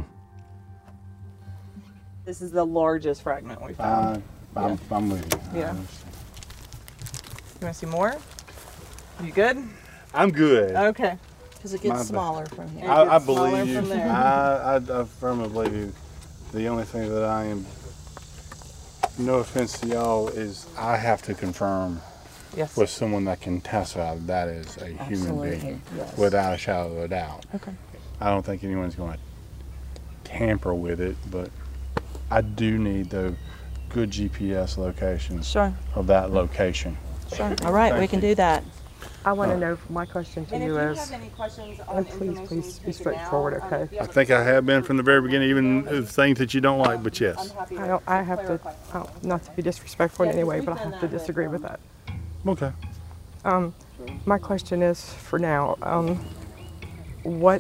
This is the largest fragment we've found. Uh, I'm, I'm with you. Yeah. You want to see more? You good? I'm good. Okay. Because it My gets bad. smaller from here. I, I It gets smaller believe you. from there. I, I, I firmly believe you. The only thing that I am, no offense to y'all, is I have to confirm Yes. with someone that can testify that that is a human Absolutely, being yes. without a shadow of a doubt. Okay. I don't think anyone's going to tamper with it, but I do need the good G P S location Sure. of that location. Sure. All right, Thank we can you. do that. I want to Uh, know, my question to And if you you is, have any questions on and the please, information please you be take straightforward, now, okay? I think I have been from the very beginning, even with things that you don't like, but yes. I don't, I have to, I don't- not to be disrespectful in any way, but I have to disagree with that. Okay. Um, my question is, for now, um, what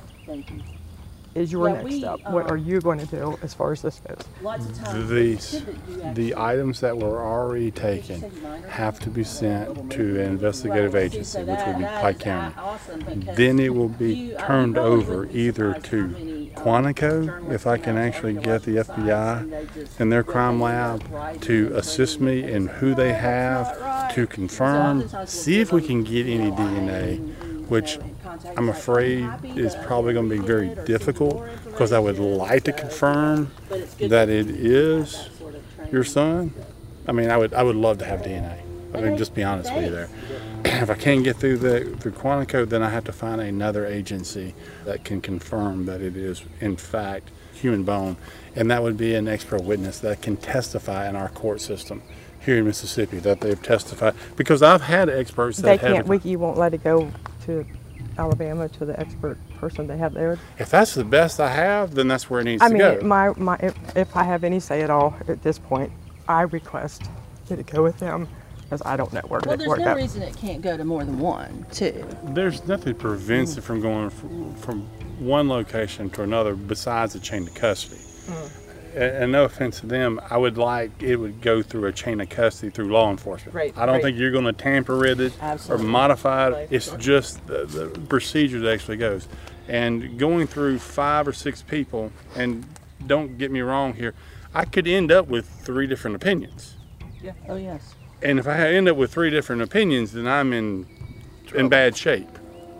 is your Yeah, next we, step? What um, are you going to do as far as this goes? Lots of times The, the items that were already taken have to be sent to an investigative agency, which would be Pike County. Then it will be turned over either to Quantico, if I can actually get the F B I and their crime lab to assist me in who they have to confirm, see if we can get any D N A, which I'm afraid is probably going to be very difficult, because I would like to confirm that it is your son. I mean, I would I would love to have D N A. I mean, just be honest with you there. If I can't get through the through Quantico, then I have to find another agency that can confirm that it is in fact human bone, and that would be an expert witness that can testify in our court system here in Mississippi, that they've testified. Because I've had experts that They have. can't, we, you won't let it go to Alabama, to the expert person they have there? If that's the best I have, then that's where it needs I to mean, go. my, my, if, if I have any say at all at this point, I request that it go with them, because I don't know where Well, it there's worked no out. reason it can't go to more than one, too. There's nothing that prevents it from going from, from one location to another besides a chain of custody. Mm. And, and no offense to them, I would like it would go through a chain of custody through law enforcement. Right, I don't right. think you're going to tamper with it Absolutely. or modify it. Right. It's just the, the procedure that actually goes. And going through five or six people, and don't get me wrong here, I could end up with three different opinions. Yeah. Oh, yes. And if I end up with three different opinions, then I'm in in bad shape.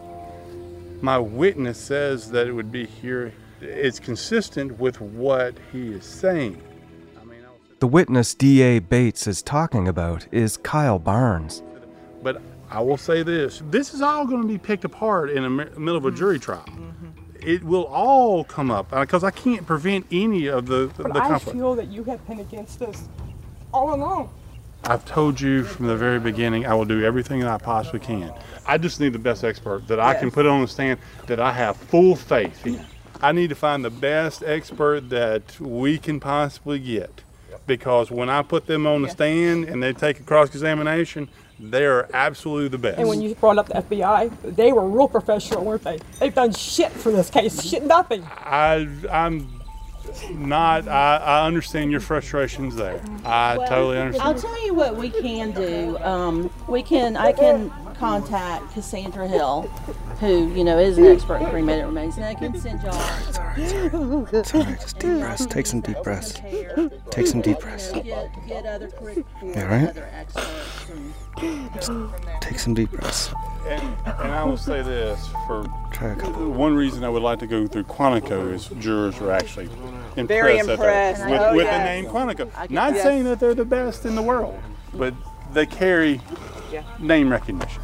My witness says that it would be here. It's consistent with what he is saying. The witness D A Bates is talking about is Kyle Barnes. But I will say this. This is all going to be picked apart in the middle of a jury trial. It will all come up, because I can't prevent any of the, the, But the I conflict. feel that you have been against us all along. I've told you from the very beginning, I will do everything that I possibly can. I just need the best expert that I can Yes. put on the stand, that I have full faith in. I need to find the best expert that we can possibly get, because when I put them on the stand and they take a cross-examination, they are absolutely the best. And when you brought up the F B I, they were real professional, weren't they? They've done shit for this case, shit nothing. I, I'm not, I, I understand your frustrations there. I Well, totally understand. I'll tell you what we can do. Um, we can, I can contact Cassandra Hill, who, you know, is an expert in cremated remains, and I can send y'all. It's all right, just deep breaths. Take some deep breaths. Take some deep breaths. Get, get other cri- You all right? other experts and Just take some deep breaths. And, and I will say this, for Try a couple. one reason I would like to go through Quantico is jurors are actually impressed, Very at that- impressed. with, Oh, with yes. the name Quantico. I get Not that. saying that they're the best in the world, but they carry Yeah. name recognition.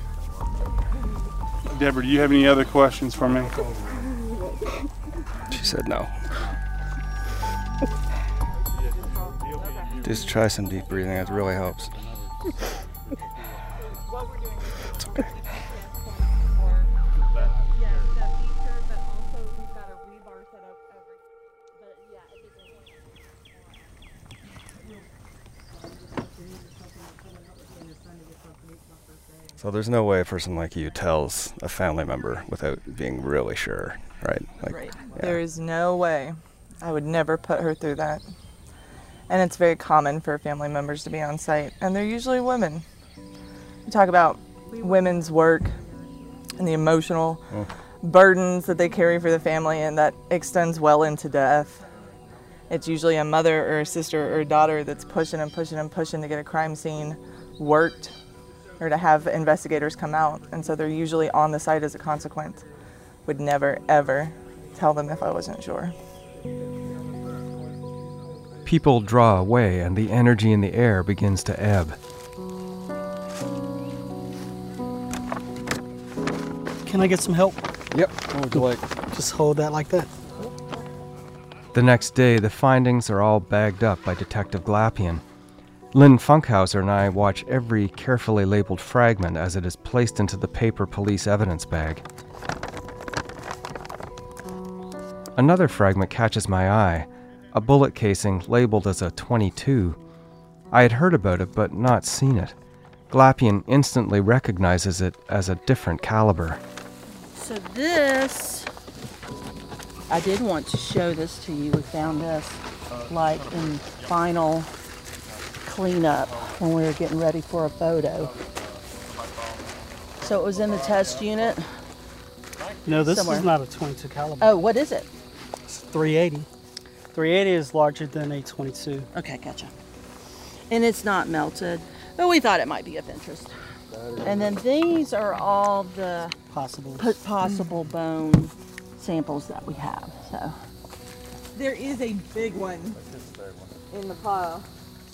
Deborah, do you have any other questions for me? She said no. Just try some deep breathing, it really helps. It's okay. So there's no way a person like you tells a family member without being really sure, right? Like, Right. yeah. There is no way. I would never put her through that. And it's very common for family members to be on site, and they're usually women. We talk about women's work and the emotional Oh. burdens that they carry for the family, and that extends well into death. It's usually a mother or a sister or a daughter that's pushing and pushing and pushing to get a crime scene worked or to have investigators come out, and so they're usually on the site as a consequence. Would never, ever tell them if I wasn't sure. People draw away and the energy in the air begins to ebb. Can I get some help? Yep. What would you like? Just hold that like that. The next day, the findings are all bagged up by Detective Glapian. Lynn Funkhauser and I watch every carefully labeled fragment as it is placed into the paper police evidence bag. Another fragment catches my eye, a bullet casing labeled as a twenty-two. I had heard about it but not seen it. Glapian instantly recognizes it as a different caliber. So this, I did want to show this to you. We found this like in final cleanup when we were getting ready for a photo. So it was in the test unit. No, this somewhere. is not a twenty-two caliber. Oh, what is it? It's three eighty. three eighty is larger than a twenty-two. Okay, gotcha. And it's not melted, but we thought it might be of interest. And then these are all the possible possible bone samples that we have. So there is a big one in the pile.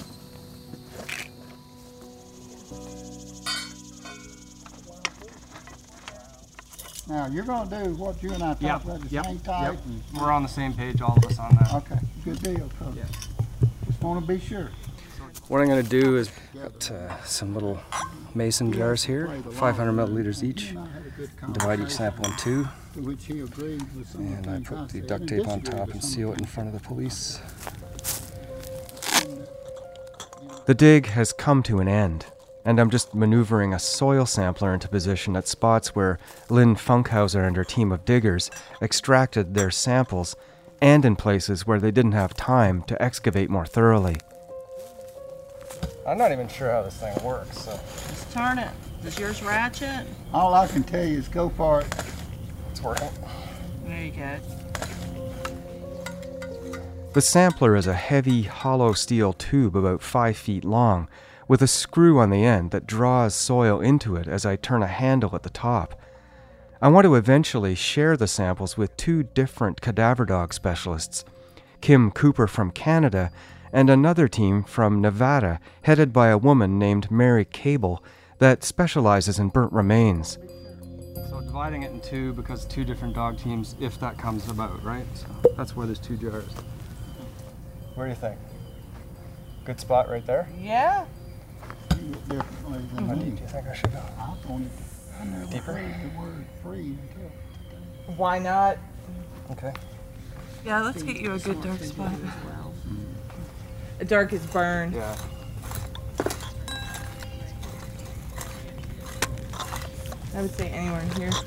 Now, you're going to do what you and I talked Yep, about, just yep, hang tight. yep. And, We're on the same page, all of us on that. Okay, good deal, Coach. Yeah. Just want to be sure. What I'm going to do is put uh, some little mason jars here, five hundred milliliters each, and divide each sample in two. To which he agreed with some And of the I things put the said. duct And tape on disagreed top with and some seal of it in front of the police. The dig has come to an end, and I'm just maneuvering a soil sampler into position at spots where Lynn Funkhauser and her team of diggers extracted their samples, and in places where they didn't have time to excavate more thoroughly. I'm not even sure how this thing works, so. Just turn it. Does yours ratchet? All I can tell you is go for it. It's working. There you go. The sampler is a heavy, hollow steel tube about five feet long, with a screw on the end that draws soil into it as I turn a handle at the top. I want to eventually share the samples with two different cadaver dog specialists, Kim Cooper from Canada and another team from Nevada headed by a woman named Mary Cable that specializes in burnt remains. So dividing it in two because two different dog teams, if that comes about, right? So that's where there's two jars. What do you think? Good spot right there? Yeah. Differently than How me. deep do you think I should go? I don't- I never Deeper? heard the word free until. Why not? Okay. Yeah, let's get you a good dark spot. A dark is burn. Yeah. I would say anywhere in here.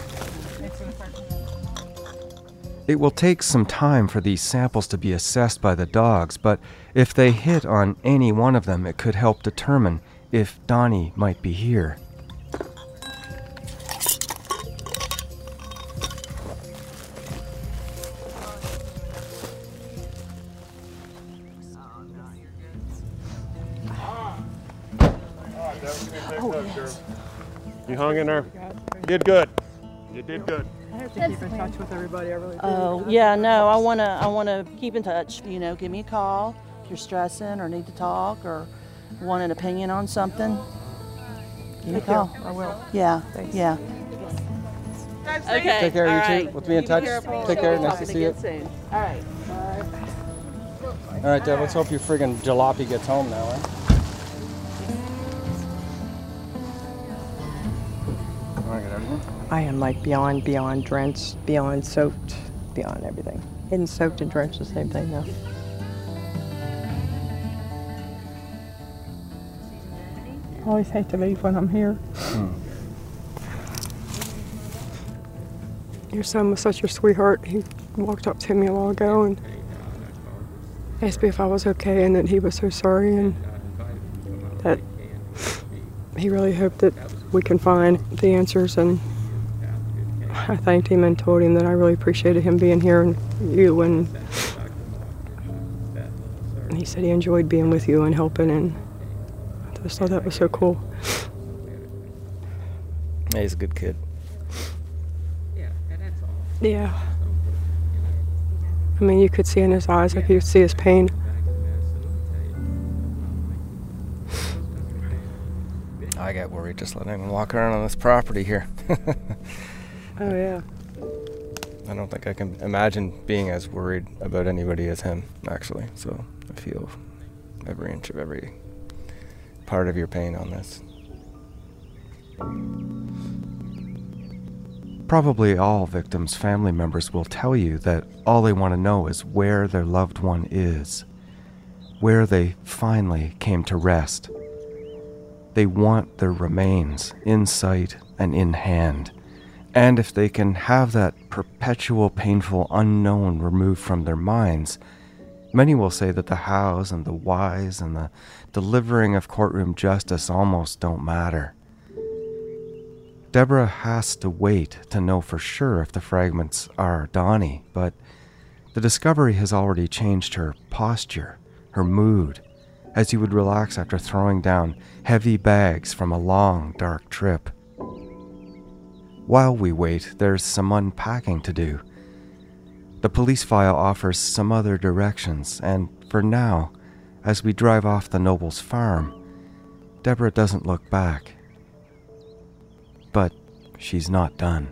It will take some time for these samples to be assessed by the dogs, but if they hit on any one of them, it could help determine if Donnie might be here. You hung in there. Did good. You did good. I have to keep in touch with everybody. I really do. Oh, yeah, no, I want to I want to keep in touch. You know, give me a call if you're stressing or need to talk or want an opinion on something. Give me a Thank you. call. I will. Yeah, Thanks. yeah. Okay. Take care, all you right. two. Let's be in You touch. careful. Take care. We'll Nice talk to see you. again soon. All right. All right, Deb, let's hope your friggin' jalopy gets home now, eh? Want to get out of here? I am like beyond, beyond drenched, beyond soaked, beyond everything. Getting soaked and drenched, the same thing now. I always hate to leave when I'm here. Your son was such a sweetheart. He walked up to me a while ago and asked me if I was okay and that he was so sorry and that he really hoped that we can find the answers. And I thanked him and told him that I really appreciated him being here and you, and, and he said he enjoyed being with you and helping, and I just thought that was so cool. Yeah, he's a good kid. Yeah. I mean, you could see in his eyes, like you could see his pain. I get worried just letting him walk around on this property here. Oh, yeah. I don't think I can imagine being as worried about anybody as him, actually. So I feel every inch of every part of your pain on this. Probably all victims' family members will tell you that all they want to know is where their loved one is, where they finally came to rest. They want their remains in sight and in hand, and if they can have that perpetual painful unknown removed from their minds, many will say that the hows and the whys and the delivering of courtroom justice almost don't matter. Deborah has to wait to know for sure if the fragments are Donnie, but the discovery has already changed her posture, her mood, as you would relax after throwing down heavy bags from a long, dark trip. While we wait, there's some unpacking to do. The police file offers some other directions, and for now, as we drive off the Nobles farm, Deborah doesn't look back. But she's not done.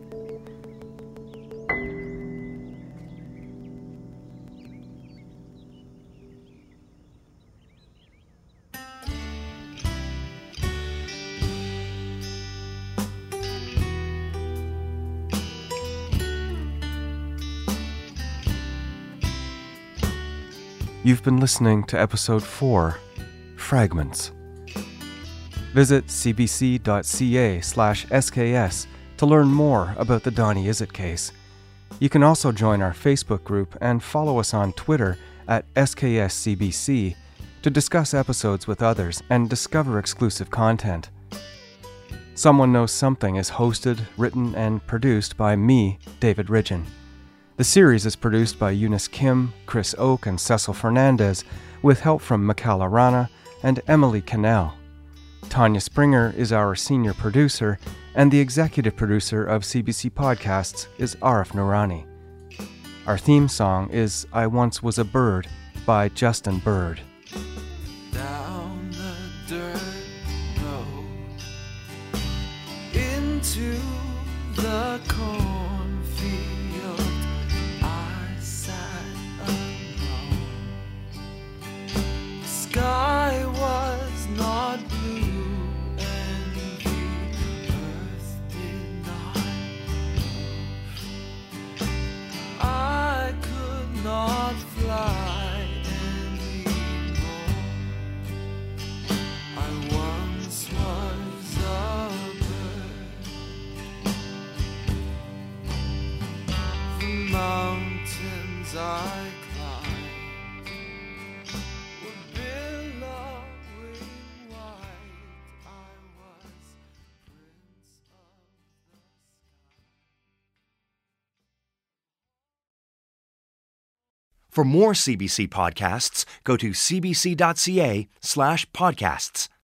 You've been listening to episode four, Fragments. Visit cbc.ca slash sks to learn more about the Donnie Izzett case. You can also join our Facebook group and follow us on Twitter at S K S C B C to discuss episodes with others and discover exclusive content. Someone Knows Something is hosted, written, and produced by me, David Ridgen. The series is produced by Eunice Kim, Chris Oak, and Cecil Fernandez, with help from Mikala Rana and Emily Cannell. Tanya Springer is our senior producer, and the executive producer of C B C Podcasts is Arif Noorani. Our theme song is I Once Was a Bird by Justin Bird. Down the dirt road, into the cornfield, I sat alone. The sky was not blue. Not fly anymore. I once was a bird. The mountains I climbed were billowing white. I was prince of the sky. For more C B C podcasts, go to cbc.ca slash podcasts.